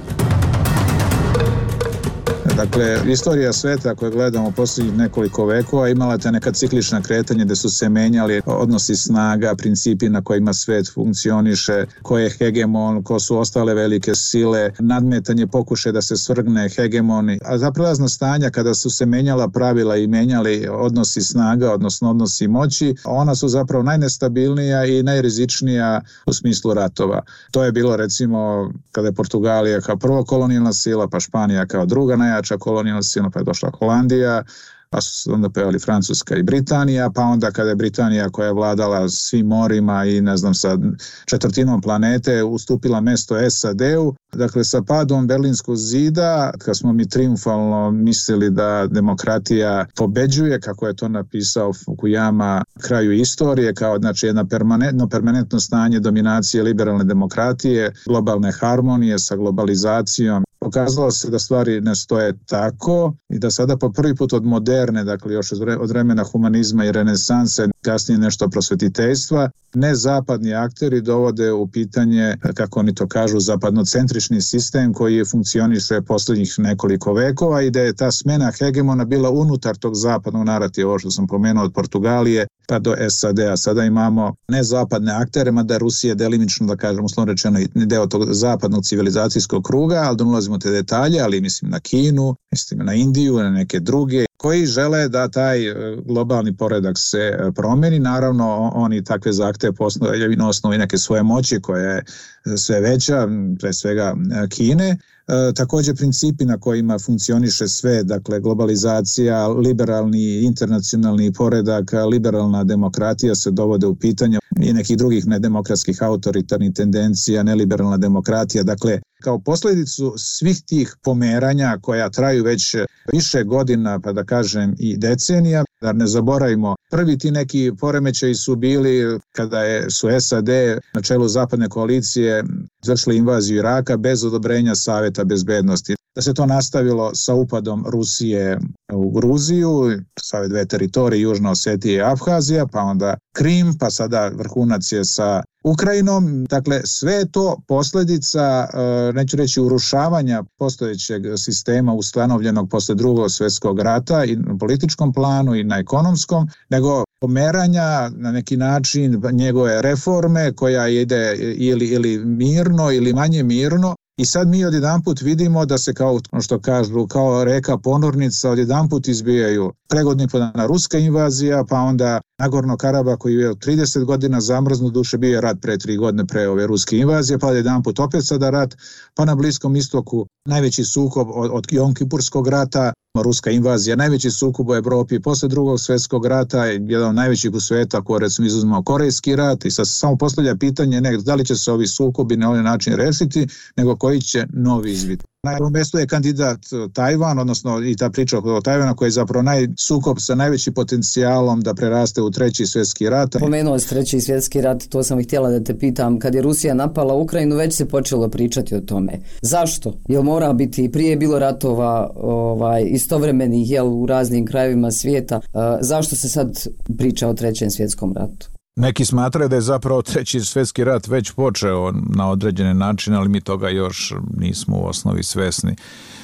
Dakle, istorija sveta koju gledamo posljednjih nekoliko vekova imala te neka ciklična kretanja gdje su se menjali odnosi snaga, principi na kojima svet funkcioniše, ko je hegemon, ko su ostale velike sile, nadmetanje pokušaja da se svrgne hegemoni. A za prelazna stanja kada su se menjala pravila i menjali odnosi snaga, odnosno odnosi moći, ona su zapravo najnestabilnija i najrizičnija u smislu ratova. To je bilo recimo kada je Portugalija kao prvo kolonijalna sila, pa Španija kao druga najjača kolonijalna sila, pa je došla Holandija, pa su onda pojavili Francuska i Britanija, pa onda kada je Britanija koja je vladala svim morima i ne znam sa četvrtinom planete ustupila mesto SAD-u. Dakle, sa padom Berlinskog zida, kad smo mi triumfalno mislili da demokratija pobeđuje, kako je to napisao Fukuyama, kraju istorije, kao znači jedno permanentno stanje dominacije liberalne demokratije, globalne harmonije sa globalizacijom. Pokazalo se da stvari ne stoje tako i da sada po prvi put od moderne, dakle još od vremena humanizma i renesanse, kasnije nešto prosvetiteljstva, nezapadni akteri dovode u pitanje, kako oni to kažu, zapadnocentrični sistem koji je funkcioniše posljednjih nekoliko vekova i da je ta smjena hegemona bila unutar tog zapadnog narativa, ovo što sam pomenuo od Portugalije pa do SAD-a. Sada imamo nezapadne aktere, mada Rusija delimično, da kažem, uslovno rečeno, deo tog zapadnog civilizacijskog kruga, ali da ulazimo te detalje, ali mislim na Kinu, mislim na Indiju, na neke druge, koji žele da taj globalni poredak se promeni. Naravno, oni takve zahteve postavljaju na osnovi neke svoje moći koja je sve veća, pre svega Kine. Također principi na kojima funkcioniše sve, dakle globalizacija, liberalni internacionalni poredak, liberalna demokratija se dovode u pitanje i nekih drugih nedemokratskih autoritarnih tendencija, neliberalna demokratija. Dakle, kao posljedicu svih tih pomeranja koja traju već više godina, pa da kažem i decenija, da ne zaboravimo, prvi ti neki poremećaji su bili kada su SAD na čelu zapadne koalicije izvršili invaziju Iraka bez odobrenja Savjeta bezbednosti. Da se to nastavilo sa upadom Rusije u Gruziju, sa ove dve teritorije, Južna Osetija i Abhazija, pa onda Krim, pa sada vrhunac je sa Ukrajinom. Dakle, sve je to posljedica, neću reći urušavanja postojećeg sistema ustanovljenog posle Drugog svjetskog rata i na političkom planu i na ekonomskom, nego pomeranja na neki način njegove reforme koja ide ili mirno ili manje mirno. I sad mi odjedanput vidimo da se kao, što kažu, kao reka ponornica odjedanput izbijaju pregodnih podana ruska invazija, pa onda Nagorno Karabah koji je 30 godina zamrznut, duše bio je rat pre 3 godine pre ove ruske invazije, pa odjedanput opet sada rat, pa na Bliskom istoku najveći sukob od Jonkipurskog rata, ruska invazija, najveći sukob u Evropi posle Drugog svjetskog rata, jedan od najvećih u sveta, ko recimo izuzmao Korejski rat, i sad se samo postavlja pitanje ne da li će se ovi sukobi na ovaj način rešiti, nego koji će novi izbiti. Na prvom mjestu je kandidat Tajvan, odnosno i ta priča o Tajvana koji je zapravo sukob sa najvećim potencijalom da preraste u Treći svjetski rat. Pomenuo si Treći svjetski rat, to sam i htjela da te pitam. Kad je Rusija napala Ukrajinu, već se počelo pričati o tome. Zašto? Jel mora biti, prije je bilo ratova istovremenih u raznim krajevima svijeta. Zašto se sad priča o Trećem svjetskom ratu? Neki smatraju da je zapravo Treći svjetski rat već počeo na određene načine, ali mi toga još nismo u osnovi svesni.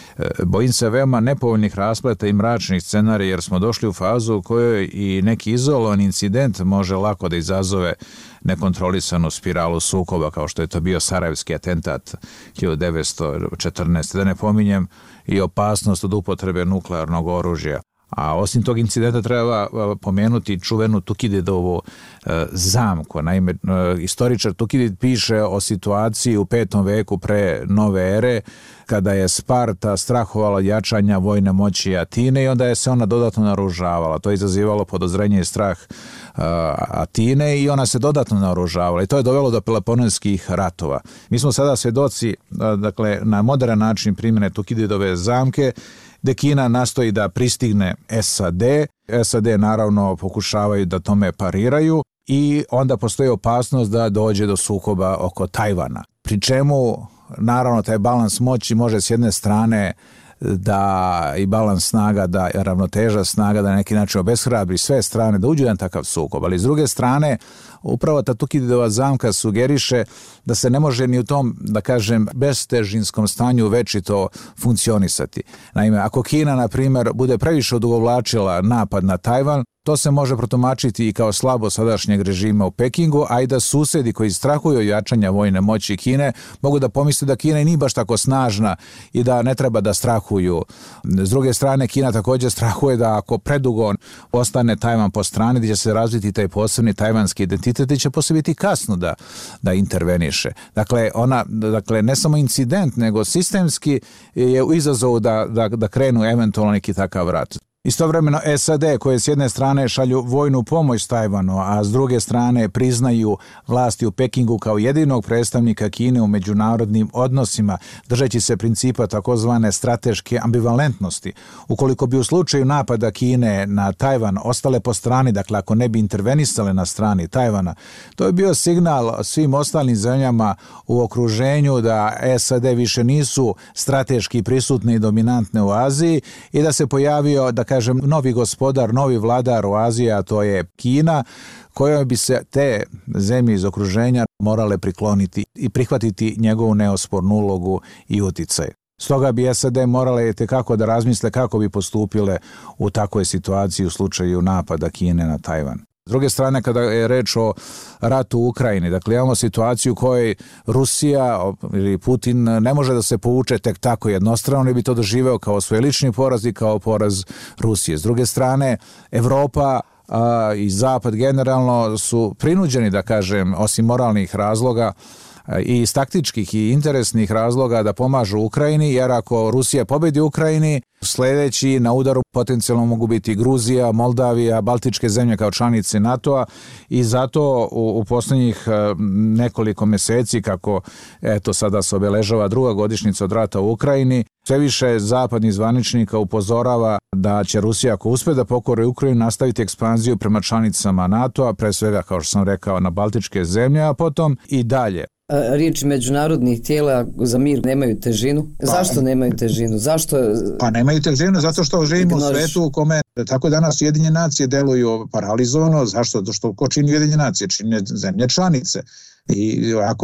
Bojim se veoma nepovoljnih raspleta i mračnih scenarija jer smo došli u fazu u kojoj i neki izolovan incident može lako da izazove nekontrolisanu spiralu sukoba kao što je to bio Sarajevski atentat 1914. Da ne pominjem i opasnost od upotrebe nuklearnog oružja. A osim tog incidenta treba pomenuti čuvenu Tukididovu zamku. Naime, istoričar Tukidid piše o situaciji u 5. veku pre nove ere, kada je Sparta strahovala od jačanja vojne moći Atine i onda je se ona dodatno naoružavala. To je izazivalo podozrenje i strah Atine i ona se dodatno naoružavala i to je dovelo do Peloponeskih ratova. Mi smo sada svjedoci, dakle, na modern način primjene Tukididove zamke, gde Kina nastoji da pristigne SAD. SAD naravno pokušavaju da tome pariraju i onda postoji opasnost da dođe do sukoba oko Tajvana. Pri čemu, naravno, taj balans moći može s jedne strane da i balans snaga, da ravnoteža snaga da na neki način obeshrabri sve strane da uđu jedan takav sukob, ali s druge strane upravo ta Tukididova zamka sugeriše da se ne može ni u tom, da kažem, bestežinskom stanju večito funkcionisati. Naime, ako Kina, na primjer, bude previše odugovlačila napad na Tajvan, to se može protumačiti i kao slabo sadašnjeg režima u Pekingu, a i da susedi koji strahuju od jačanja vojne moći Kine mogu da pomisle da Kina nije baš tako snažna i da ne treba da strahuju. S druge strane, Kina također strahuje da ako predugo ostane Tajvan po strani, gdje će se razviti taj posebni tajvanski identitet i će poslije biti kasno da interveniše. Dakle, ne samo incident, nego sistemski je u izazovu da krenu eventualno neki takav rat. Istovremeno SAD koje s jedne strane šalju vojnu pomoć Tajvanu, a s druge strane priznaju vlasti u Pekingu kao jedinog predstavnika Kine u međunarodnim odnosima, držeći se principa takozvane strateške ambivalentnosti. Ukoliko bi u slučaju napada Kine na Tajvan ostale po strani, dakle ako ne bi intervenisale na strani Tajvana, to je bio signal svim ostalim zemljama u okruženju da SAD više nisu strateški prisutne i dominantne u Aziji i da se pojavio, da kažem, novi gospodar, novi vladar u Aziji, a to je Kina, kojoj bi se te zemlje iz okruženja morale prikloniti i prihvatiti njegovu neospornu ulogu i uticaj. Stoga bi SAD morale tekako da razmisle kako bi postupile u takvoj situaciji u slučaju napada Kine na Tajvan. S druge strane, kada je reč o ratu u Ukrajini, dakle imamo situaciju u kojoj Rusija ili Putin ne može da se povuče tek tako jednostrano, ne bi to doživeo kao svoj lični poraz i kao poraz Rusije. S druge strane, Evropa i Zapad generalno su prinuđeni, da kažem, osim moralnih razloga, i iz taktičkih i interesnih razloga da pomažu Ukrajini, jer ako Rusija pobedi u Ukrajini, sljedeći na udaru potencijalno mogu biti Gruzija, Moldavija, Baltičke zemlje kao članice NATO-a i zato u posljednjih nekoliko mjeseci, kako eto sada se obeležava druga godišnjica od rata u Ukrajini, sve više zapadnih zvaničnika upozorava da će Rusija, ako uspe da pokori Ukrajinu, nastaviti ekspanziju prema članicama NATO-a, pre svega, kao što sam rekao, na Baltičke zemlje, a potom i dalje. Riječi međunarodnih tijela za mir nemaju težinu. Zašto nemaju težinu? Zašto? Pa nemaju težinu zato što živimo u svetu u kome tako danas Ujedinjene nacije deluju paralizovano. Zašto? Zato što ko čini Ujedinjene nacije? Čine zemlje članice. I ako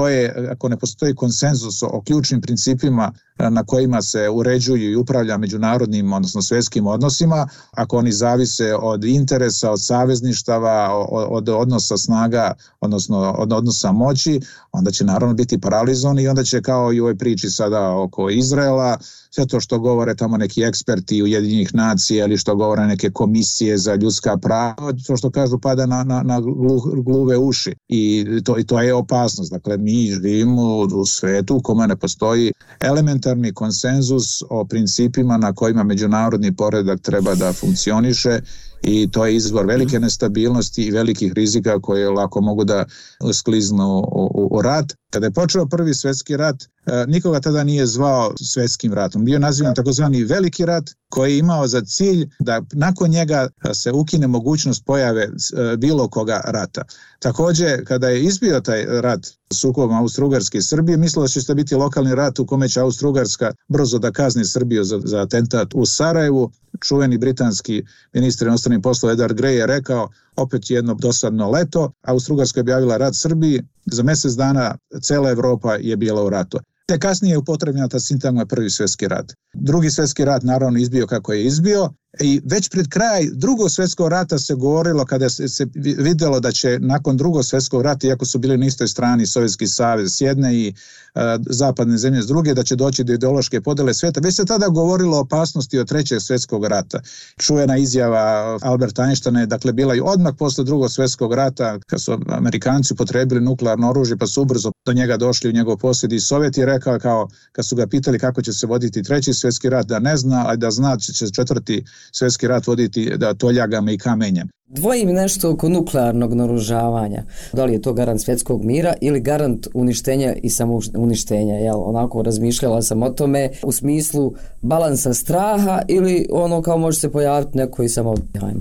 ne postoji konsenzus o ključnim principima na kojima se uređuju i upravlja međunarodnim, odnosno svjetskim odnosima, ako oni zavise od interesa, od savezništava, od odnosa snaga, odnosno od odnosa moći, onda će naravno biti paralizovani i onda će, kao i u ovoj priči sada oko Izraela, sve to što govore tamo neki eksperti Ujedinjenih nacija ili što govore neke komisije za ljudska prava, to što kažu pada na gluve uši i to je opasnost. Dakle, mi živimo u svetu u kome ne postoji elementarni konsenzus o principima na kojima međunarodni poredak treba da funkcioniše i to je izvor velike nestabilnosti i velikih rizika koje lako mogu da skliznu u rat. Kada je počeo Prvi svjetski rat, nikoga tada nije zvao svjetskim ratom. Bio nazivan takozvani Veliki rat, koji je imao za cilj da nakon njega se ukine mogućnost pojave bilo koga rata. Također, kada je izbio taj rat sukobom Austro-Ugarske i Srbije, mislilo da će to biti lokalni rat u kome će Austro-Ugarska brzo da kazni Srbiju za atentat u Sarajevu. Čuveni britanski ministar inostranih poslova Edward Grey je rekao, opet jedno dosadno leto, Austro-Ugarska je objavila rat Srbiji, za mjesec dana cela Evropa je bila u ratu. Te kasnije je upotrebljena ta sintagma Prvi svjetski rat. Drugi svjetski rat naravno izbio kako je izbio i već pred kraj Drugog svjetskog rata se govorilo, kada se vidjelo da će nakon Drugog svjetskog rata, iako su bili na istoj strani Sovjetski savez s jedne i zapadne zemlje s druge, da će doći do ideološke podjele svijeta, već se tada govorilo o opasnosti od Trećeg svjetskog rata. Čuvena izjava Alberta Einsteina je dakle bila i odmah posle Drugog svjetskog rata, kad su Amerikanci upotrebili nuklearno oružje pa su ubrzo do njega došli u njegov posjed i Sovjet je rekao, kao kad su ga pitali kako će se voditi Treći svjetski rat, da ne zna, a da zna će Četvrti svjetski rat voditi da toljagama i kamenjem. Dvojim nešto oko nuklearnog naoružavanja. Da li je to garant svjetskog mira ili garant uništenja i samouništenja? Onako razmišljala sam o tome u smislu balansa straha ili ono kao može se pojaviti neko i samo hajmo.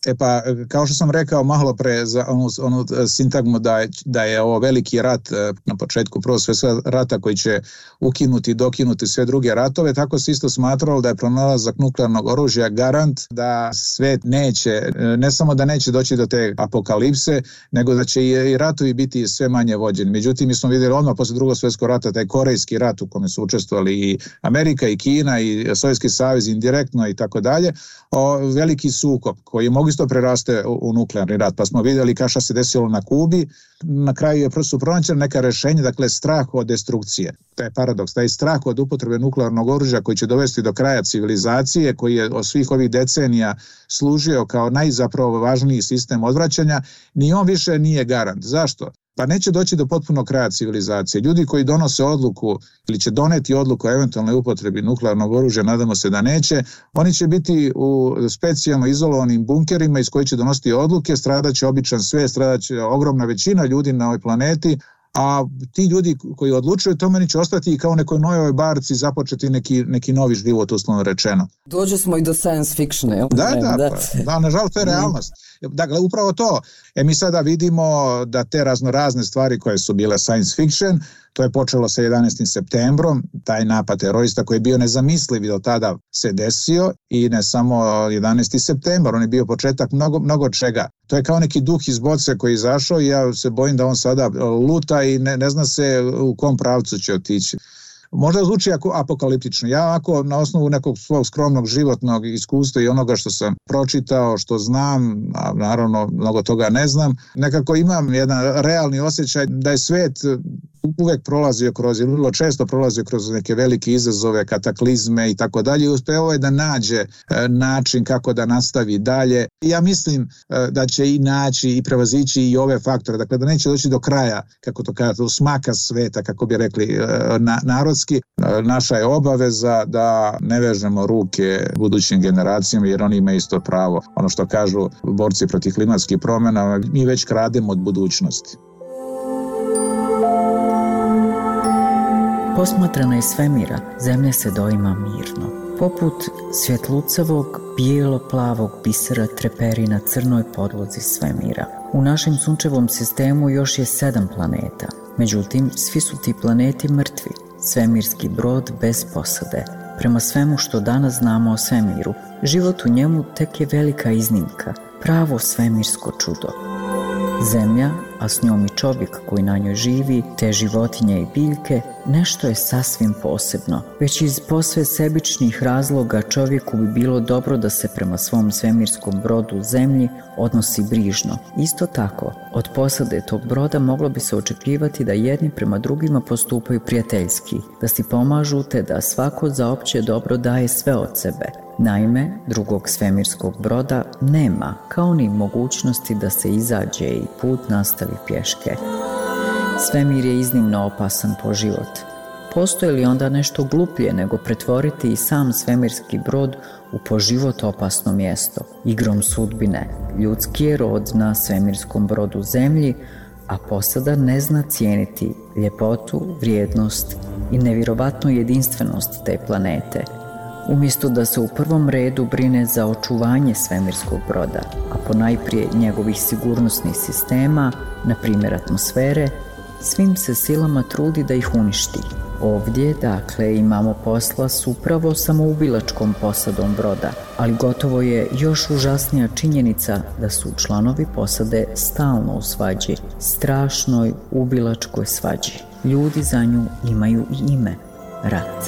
Pa, kao što sam rekao malo pre za onu sintagmu da je ovo veliki rat na početku Prvog svjetskog rata koji će ukinuti i dokinuti sve druge ratove, tako se isto smatralo da je pronalazak nuklearnog oružja garant da svet neće, ne samo da neće doći do te apokalipse, nego da će i ratovi biti sve manje vođeni. Međutim, mi smo vidjeli odmah posle Drugog svjetskog rata taj Korejski rat u kome su učestvovali i Amerika i Kina i Sovjetski savez indirektno i tako dalje, veliki sukob koji mogu isto preraste u nuklearni rat. Pa smo vidjeli šta se desilo na Kubi. Na kraju su pronađena neka rešenja, dakle strah od destrukcije. To je paradoks, taj strah od upotrebe nuklearnog oružja koji će dovesti do kraja civilizacije, koji je od svih ovih decenija služio kao najzapravo važniji sistem odvraćanja, ni on više nije garant. Zašto? Pa neće doći do potpunog kraja civilizacije. Ljudi koji donose odluku ili će doneti odluku o eventualnoj upotrebi nuklearnog oružja, nadamo se da neće, oni će biti u specijalno izolovanim bunkerima iz kojih će donositi odluke, stradaće običan svet, stradaće ogromna većina ljudi na ovoj planeti, a ti ljudi koji odlučuju tome će ostati i kao nekoj novoj barci započeti neki novi život, uslovno rečeno. Dođe smo i do science fictiona, jel? Da, nažalost to je realnost. Dakle, upravo to. Mi sada vidimo da te razne stvari koje su bile science fiction, to je počelo sa 11. septembrom, taj napad terorista koji je bio nezamisliv do tada se desio i ne samo 11. septembar, on je bio početak mnogo čega. To je kao neki duh iz boce koji je izašao i ja se bojim da on sada luta i ne zna se u kom pravcu će otići. Možda zvuči apokaliptično. Ja ako na osnovu nekog svog skromnog životnog iskustva i onoga što sam pročitao, što znam, a naravno mnogo toga ne znam, nekako imam jedan realni osjećaj da je svet uvek prolazio kroz, ili vrlo često prolazio kroz neke velike izazove, kataklizme i tako dalje i uspeo je da nađe način kako da nastavi dalje. Ja mislim da će i naći i prevazići i ove faktore, dakle da neće doći do kraja, kako to kažete, smaka sveta, kako bi rekli narodski. Naša je obaveza da ne vežemo ruke budućim generacijama jer oni imaju isto pravo. Ono što kažu borci protiv klimatskih promjena, mi već krademo od budućnosti. Posmatrana iz svemira, zemlja se doima mirno. Poput svjetlucavog, bijelo-plavog bisera treperi na crnoj podlozi svemira. U našem sunčevom sistemu još je 7 planeta. Međutim, svi su ti planeti mrtvi. Svemirski brod bez posade. Prema svemu što danas znamo o svemiru, život u njemu tek je velika iznimka, pravo svemirsko čudo. Zemlja, a s njom i čovjek koji na njoj živi, te životinje i biljke, nešto je sasvim posebno. Već iz posve sebičnih razloga čovjeku bi bilo dobro da se prema svom svemirskom brodu Zemlji odnosi brižno. Isto tako, od posade tog broda moglo bi se očekivati da jedni prema drugima postupaju prijateljski, da si pomažu te da svako za opće dobro daje sve od sebe. Naime, drugog svemirskog broda nema, kao ni mogućnosti da se izađe i put nastavi pješke. Svemir je iznimno opasan po život. Postoji li onda nešto gluplje nego pretvoriti i sam svemirski brod u po život opasno mjesto? Igrom sudbine, ljudski je rod na svemirskom brodu Zemlji, a posada ne zna cijeniti ljepotu, vrijednost i nevjerovatnu jedinstvenost te planete. Umjesto da se u prvom redu brine za očuvanje svemirskog broda, a ponajprije njegovih sigurnosnih sistema, na primjer atmosfere, svim se silama trudi da ih uništi. Ovdje, dakle, imamo posla s upravo samoubilačkom posadom broda, ali gotovo je još užasnija činjenica da su članovi posade stalno u svađi, strašnoj ubilačkoj svađi. Ljudi za nju imaju i ime – rat.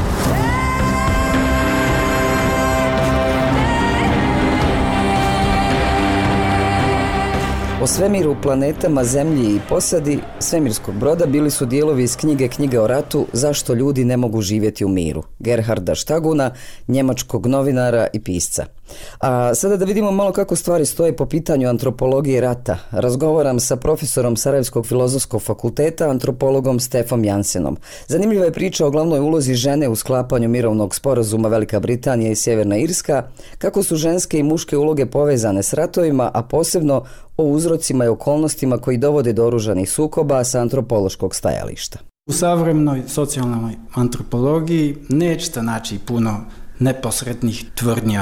O svemiru, planetama, zemlji i posadi svemirskog broda bili su dijelovi iz knjige o ratu Zašto ljudi ne mogu živjeti u miru, Gerharda Štaguna, njemačkog novinara i pisca. A sada da vidimo malo kako stvari stoje po pitanju antropologije rata. Razgovaram sa profesorom Sarajevskog filozofskog fakulteta, antropologom Stefom Jansenom. Zanimljiva je priča o glavnoj ulozi žene u sklapanju mirovnog sporazuma Velika Britanija i Sjeverna Irska, kako su ženske i muške uloge povezane s ratovima, a posebno o uzrocima i okolnostima koji dovode do oružanih sukoba sa antropološkog stajališta. U savremenoj socijalnoj antropologiji nećete naći puno neposrednih tvrdnja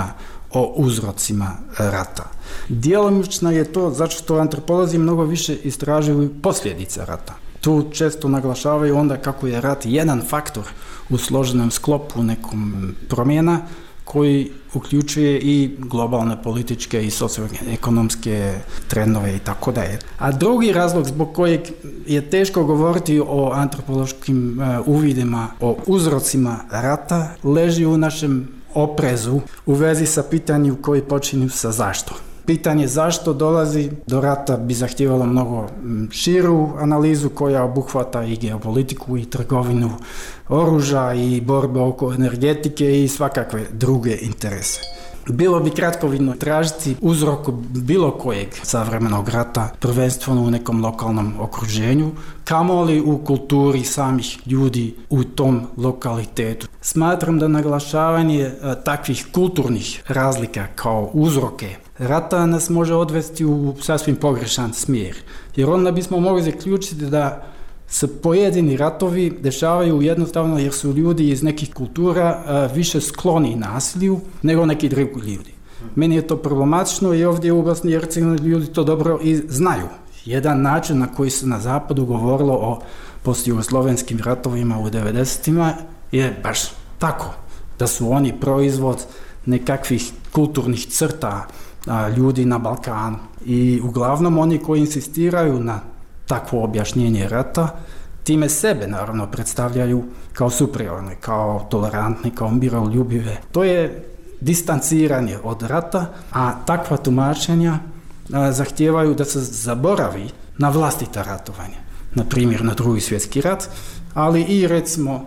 o uzrocima rata. Djelomično je to zato što antropolozi mnogo više istražuju posljedice rata. Tu često naglašavaju onda kako je rat jedan faktor u složenom sklopu nekom promjena koji uključuje i globalne političke i socioekonomske trendove i tako dalje. A drugi razlog zbog kojeg je teško govoriti o antropološkim uvidima, o uzrocima rata, leži u našem oprezu u vezi sa pitanjem koji počinju sa zašto. Pitanje zašto dolazi do rata bi zahtijevalo mnogo širu analizu koja obuhvata i geopolitiku i trgovinu oružja i borbe oko energetike i svakakve druge interese. Bilo bi kratkovidno tražiti uzrok bilo kojeg savremenog rata, prvenstveno u nekom lokalnom okruženju, kamoli u kulturi samih ljudi u tom lokalitetu. Smatram da naglašavanje takvih kulturnih razlika kao uzroke rata nas može odvesti u sasvim pogrešan smjer, jer onda bismo mogli zaključiti da se pojedini ratovi dešavaju jednostavno jer su ljudi iz nekih kultura više skloni nasilju nego neki drugi ljudi. Meni je to problematično i ovdje u Bosni i Hercegovini ljudi to dobro i znaju. Jedan način na koji se na zapadu govorilo o postjugoslovenskim ratovima u 90-ima je baš tako, da su oni proizvod nekakvih kulturnih crta ljudi na Balkanu. I uglavnom oni koji insistiraju na takvo objašnjenje rata, time sebe naravno predstavljaju kao superiorne, kao tolerantne, kao miroljubive. To je distanciranje od rata, a takva tumačenja zahtijevaju da se zaboravi na vlastita ratovanja. Na primjer na Drugi svjetski rat, ali i recimo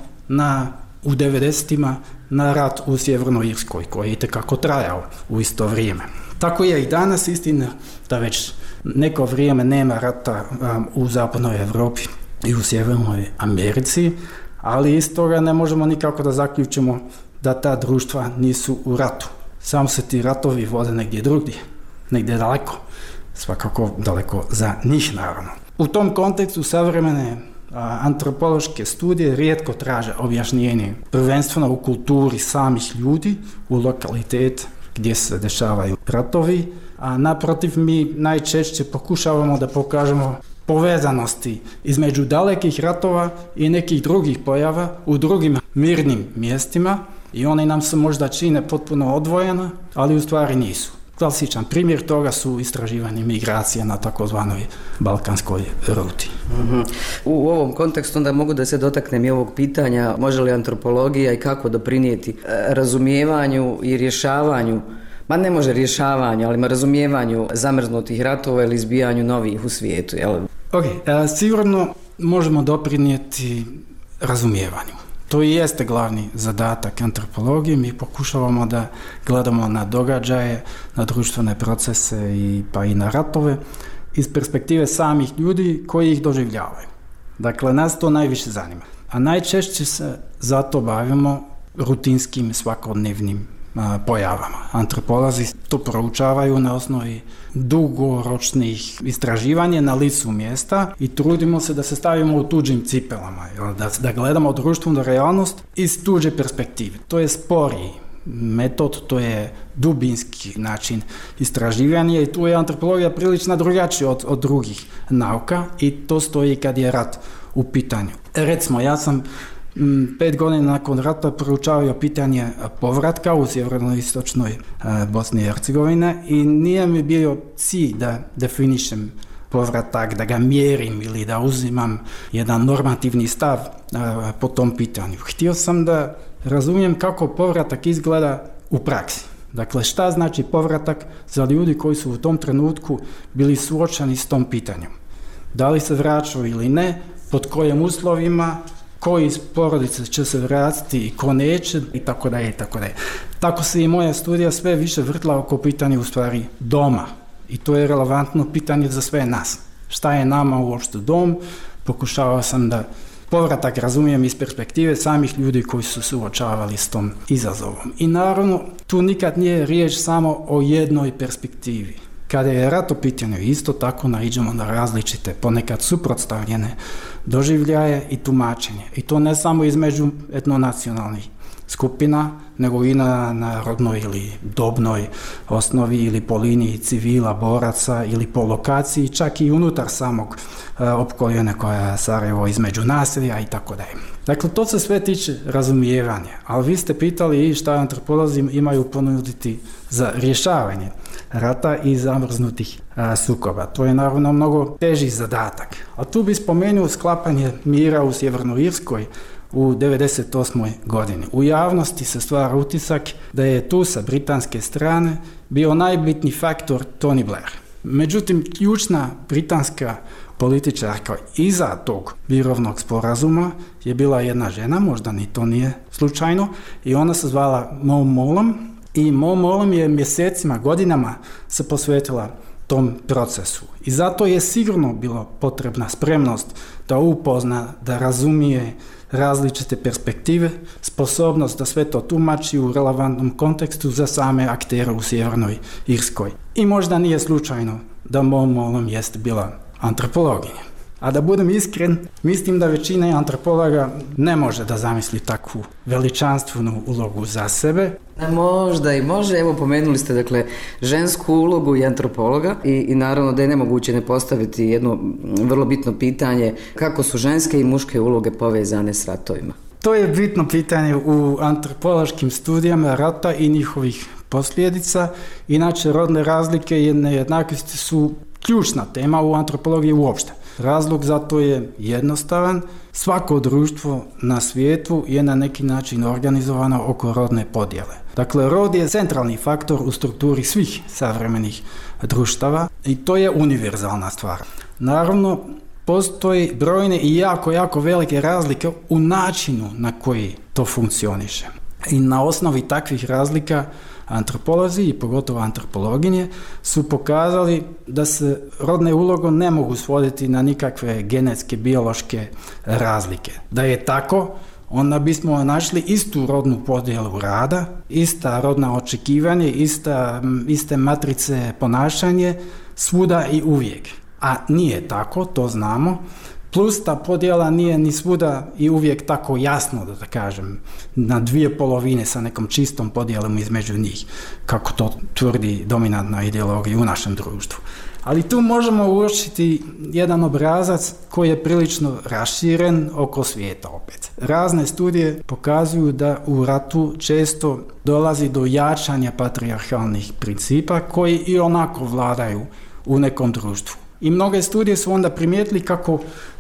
u 90-ima na rat u Sjevernoj Irskoj, koji je itekako trajao u isto vrijeme. Tako je i danas istina da već neko vrijeme nema rata u zapadnoj Europi i u Sjevernoj Americi, ali iz toga ne možemo nikako da zaključimo da ta društva nisu u ratu. Samo se ti ratovi vode negdje drugdje, negdje daleko, svakako daleko za njih naravno. U tom kontekstu savremene antropološke studije rijetko traže objašnjenje, prvenstveno u kulturi samih ljudi, u lokalitet gdje se dešavaju ratovi, a naprotiv mi najčešće pokušavamo da pokažemo povezanosti između dalekih ratova i nekih drugih pojava u drugim mirnim mjestima i one nam se možda čine potpuno odvojena, ali u stvari nisu. Klasičan primjer toga su istraživanje migracija na takozvanoj balkanskoj ruti. U ovom kontekstu onda mogu da se dotaknem i ovog pitanja, može li antropologija i kako doprinijeti razumijevanju i rješavanju, ne može rješavanju, ali razumijevanju zamrznutih ratova ili izbijanju novih u svijetu, jel? Sigurno možemo doprinijeti razumijevanju. To i jeste glavni zadatak antropologije. Mi pokušavamo da gledamo na događaje, na društvene procese pa i na ratove iz perspektive samih ljudi koji ih doživljavaju. Dakle, nas to najviše zanima. A najčešće se zato bavimo rutinskim svakodnevnim pojavama. Antropolozi to proučavaju na osnovi dugoročnih istraživanja na licu mjesta i trudimo se da se stavimo u tuđim cipelama, da gledamo društvenu realnost iz tuđe perspektive. To je sporiji metod, to je dubinski način istraživanja i tu je antropologija prilično drugačija od drugih nauka i to stoji kad je rat u pitanju. Recimo, ja sam 5 godina nakon rata proučavao pitanje povratka u sjeverno-istočnoj Bosni i Hercegovine i nije mi bio cilj da definišem povratak, da ga mjerim ili da uzimam jedan normativni stav po tom pitanju. Htio sam da razumijem kako povratak izgleda u praksi. Dakle, šta znači povratak za ljudi koji su u tom trenutku bili suočeni s tom pitanjem? Da li se vraćaju ili ne, pod kojim uslovima, koji iz porodice će se vratiti i ko neće i tako dalje i tako dalje. Tako se i moja studija sve više vrtla oko pitanja u stvari doma i to je relevantno pitanje za sve nas. Šta je nama uopšte dom? Pokušavao sam da povratak razumijem iz perspektive samih ljudi koji su suočavali s tom izazovom. I naravno, tu nikad nije riječ samo o jednoj perspektivi. Kada je rat u pitanju, isto tako naiđemo na različite, ponekad suprotstavljene doživljaje i tumačenje. I to ne samo između etnonacionalnih skupina, nego i na rodnoj ili dobnoj osnovi ili po liniji civila, boraca ili po lokaciji, čak i unutar samog opkoljene koja je Sarajevo između naselja i tako dalje. Dakle, to se sve tiče razumijevanja, ali vi ste pitali i šta antropolozi imaju ponuditi za rješavanje rata i zamrznutih sukoba. To je naravno mnogo teži zadatak. A tu bi spomenuo sklapanje mira u Sjevernoj Irskoj u 1998. godini. U javnosti se stvara utisak da je tu sa britanske strane bio najbitniji faktor Tony Blair. Međutim, ključna britanska političarka iza tog mirovnog sporazuma je bila jedna žena, možda ni to nije slučajno, i ona se zvala Mo Mowlam. I Mo Mowlam je mjesecima, godinama se posvetila tom procesu. I zato je sigurno bila potrebna spremnost da upozna, da razumije različite perspektive, sposobnost da sve to tumači u relevantnom kontekstu za same aktere u Sjevernoj Irskoj. I možda nije slučajno da Mo Mowlam jest bila antropologinja. A da budem iskren, mislim da većina antropologa ne može da zamisli takvu veličanstvenu ulogu za sebe. Možda i može, evo pomenuli ste dakle žensku ulogu i antropologa i naravno da je nemoguće ne postaviti jedno vrlo bitno pitanje kako su ženske i muške uloge povezane s ratovima. To je bitno pitanje u antropološkim studijama rata i njihovih posljedica. Inače, rodne razlike i nejednakosti su ključna tema u antropologiji uopšte. Razlog za to je jednostavan. Svako društvo na svijetu je na neki način organizovano oko rodne podjele. Dakle, rod je centralni faktor u strukturi svih savremenih društava i to je univerzalna stvar. Naravno, postoji brojne i jako velike razlike u načinu na koji to funkcioniše. I na osnovi takvih razlika antropolozi i pogotovo antropologinje su pokazali da se rodne uloge ne mogu svoditi na nikakve genetske, biološke razlike. Da je tako, onda bismo našli istu rodnu podjelu rada, ista rodna očekivanje, iste matrice ponašanje svuda i uvijek. A nije tako, to znamo. Plus ta podjela nije ni svuda i uvijek tako jasno, da kažem, na dvije polovine sa nekom čistom podjelom između njih, kako to tvrdi dominantna ideologija u našem društvu. Ali tu možemo uočiti jedan obrazac koji je prilično raširen oko svijeta opet. Razne studije pokazuju da u ratu često dolazi do jačanja patrijarhalnih principa koji i onako vladaju u nekom društvu. I mnoge studije su onda primijetili kako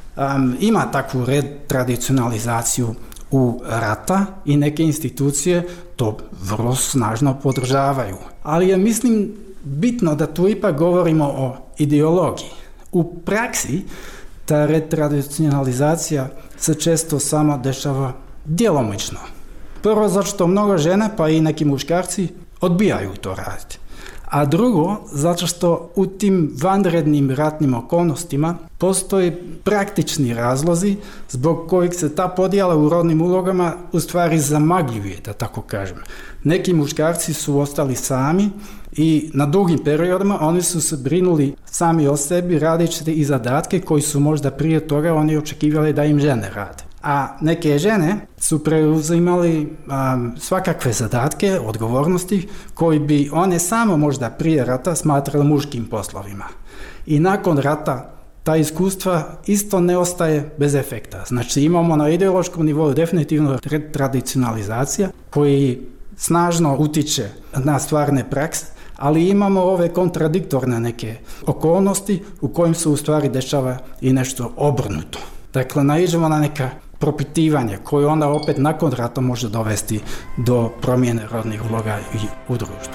ima takvu retradicionalizaciju u rata i neke institucije to vrlo snažno podržavaju. Ali je, mislim, bitno da tu ipak govorimo o ideologiji. U praksi ta retradicionalizacija se često samo dešava djelomično. Prvo, zato što mnogo žena, pa i neki muškarci, odbijaju to raditi. A drugo, zato što u tim vanrednim ratnim okolnostima postoji praktični razlozi zbog kojih se ta podjela u rodnim ulogama u stvari zamagljuje, da tako kažem. Neki muškarci su ostali sami i na dugim periodima oni su se brinuli sami o sebi radeći i zadatke koji su možda prije toga oni očekivali da im žene rade. A neke žene su preuzimali svakakve zadatke, odgovornosti koji bi one samo možda prije rata smatrali muškim poslovima. I nakon rata ta iskustva isto ne ostaje bez efekta. Znači imamo na ideološkom nivou definitivno tradicionalizacija koji snažno utiče na stvarne prakse, ali imamo ove kontradiktorne neke okolnosti u kojim se u stvari dešava i nešto obrnuto. Dakle, naiđemo na neka propitivanje koje onda opet nakon rata može dovesti do promjene rodnih uloga i u društvu.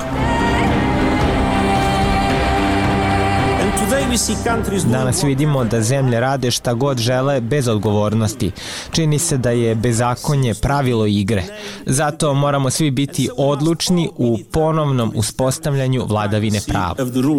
Danas vidimo da zemlje rade šta god žele bez odgovornosti. Čini se da je bezakonje pravilo igre. Zato moramo svi biti odlučni u ponovnom uspostavljanju vladavine prava.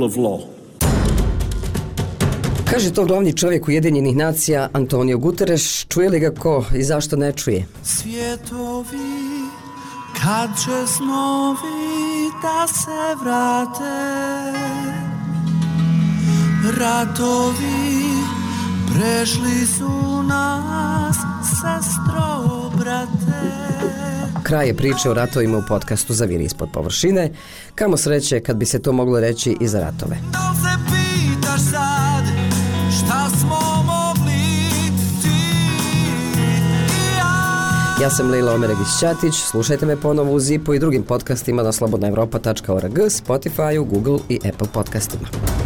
Kaže to glavni čovjek Ujedinjenih nacija Antonio Guterres. Čuje li ga ko i zašto ne čuje? Svjetovi, kad će snovi da se vrate, ratovi prešli su nas, sestro, brate. Kraj je priče o ratovima u podcastu Zaviri ispod površine. Kamo sreće kad bi se to moglo reći i za ratove. Da se pitaš sad šta smo mogli ti i ja. Ja sam Lejla Omeregić-Ćatić, slušajte me ponovo u Zipu i drugim podcastima na slobodnaevropa.org, Spotify, Google i Apple podcastima.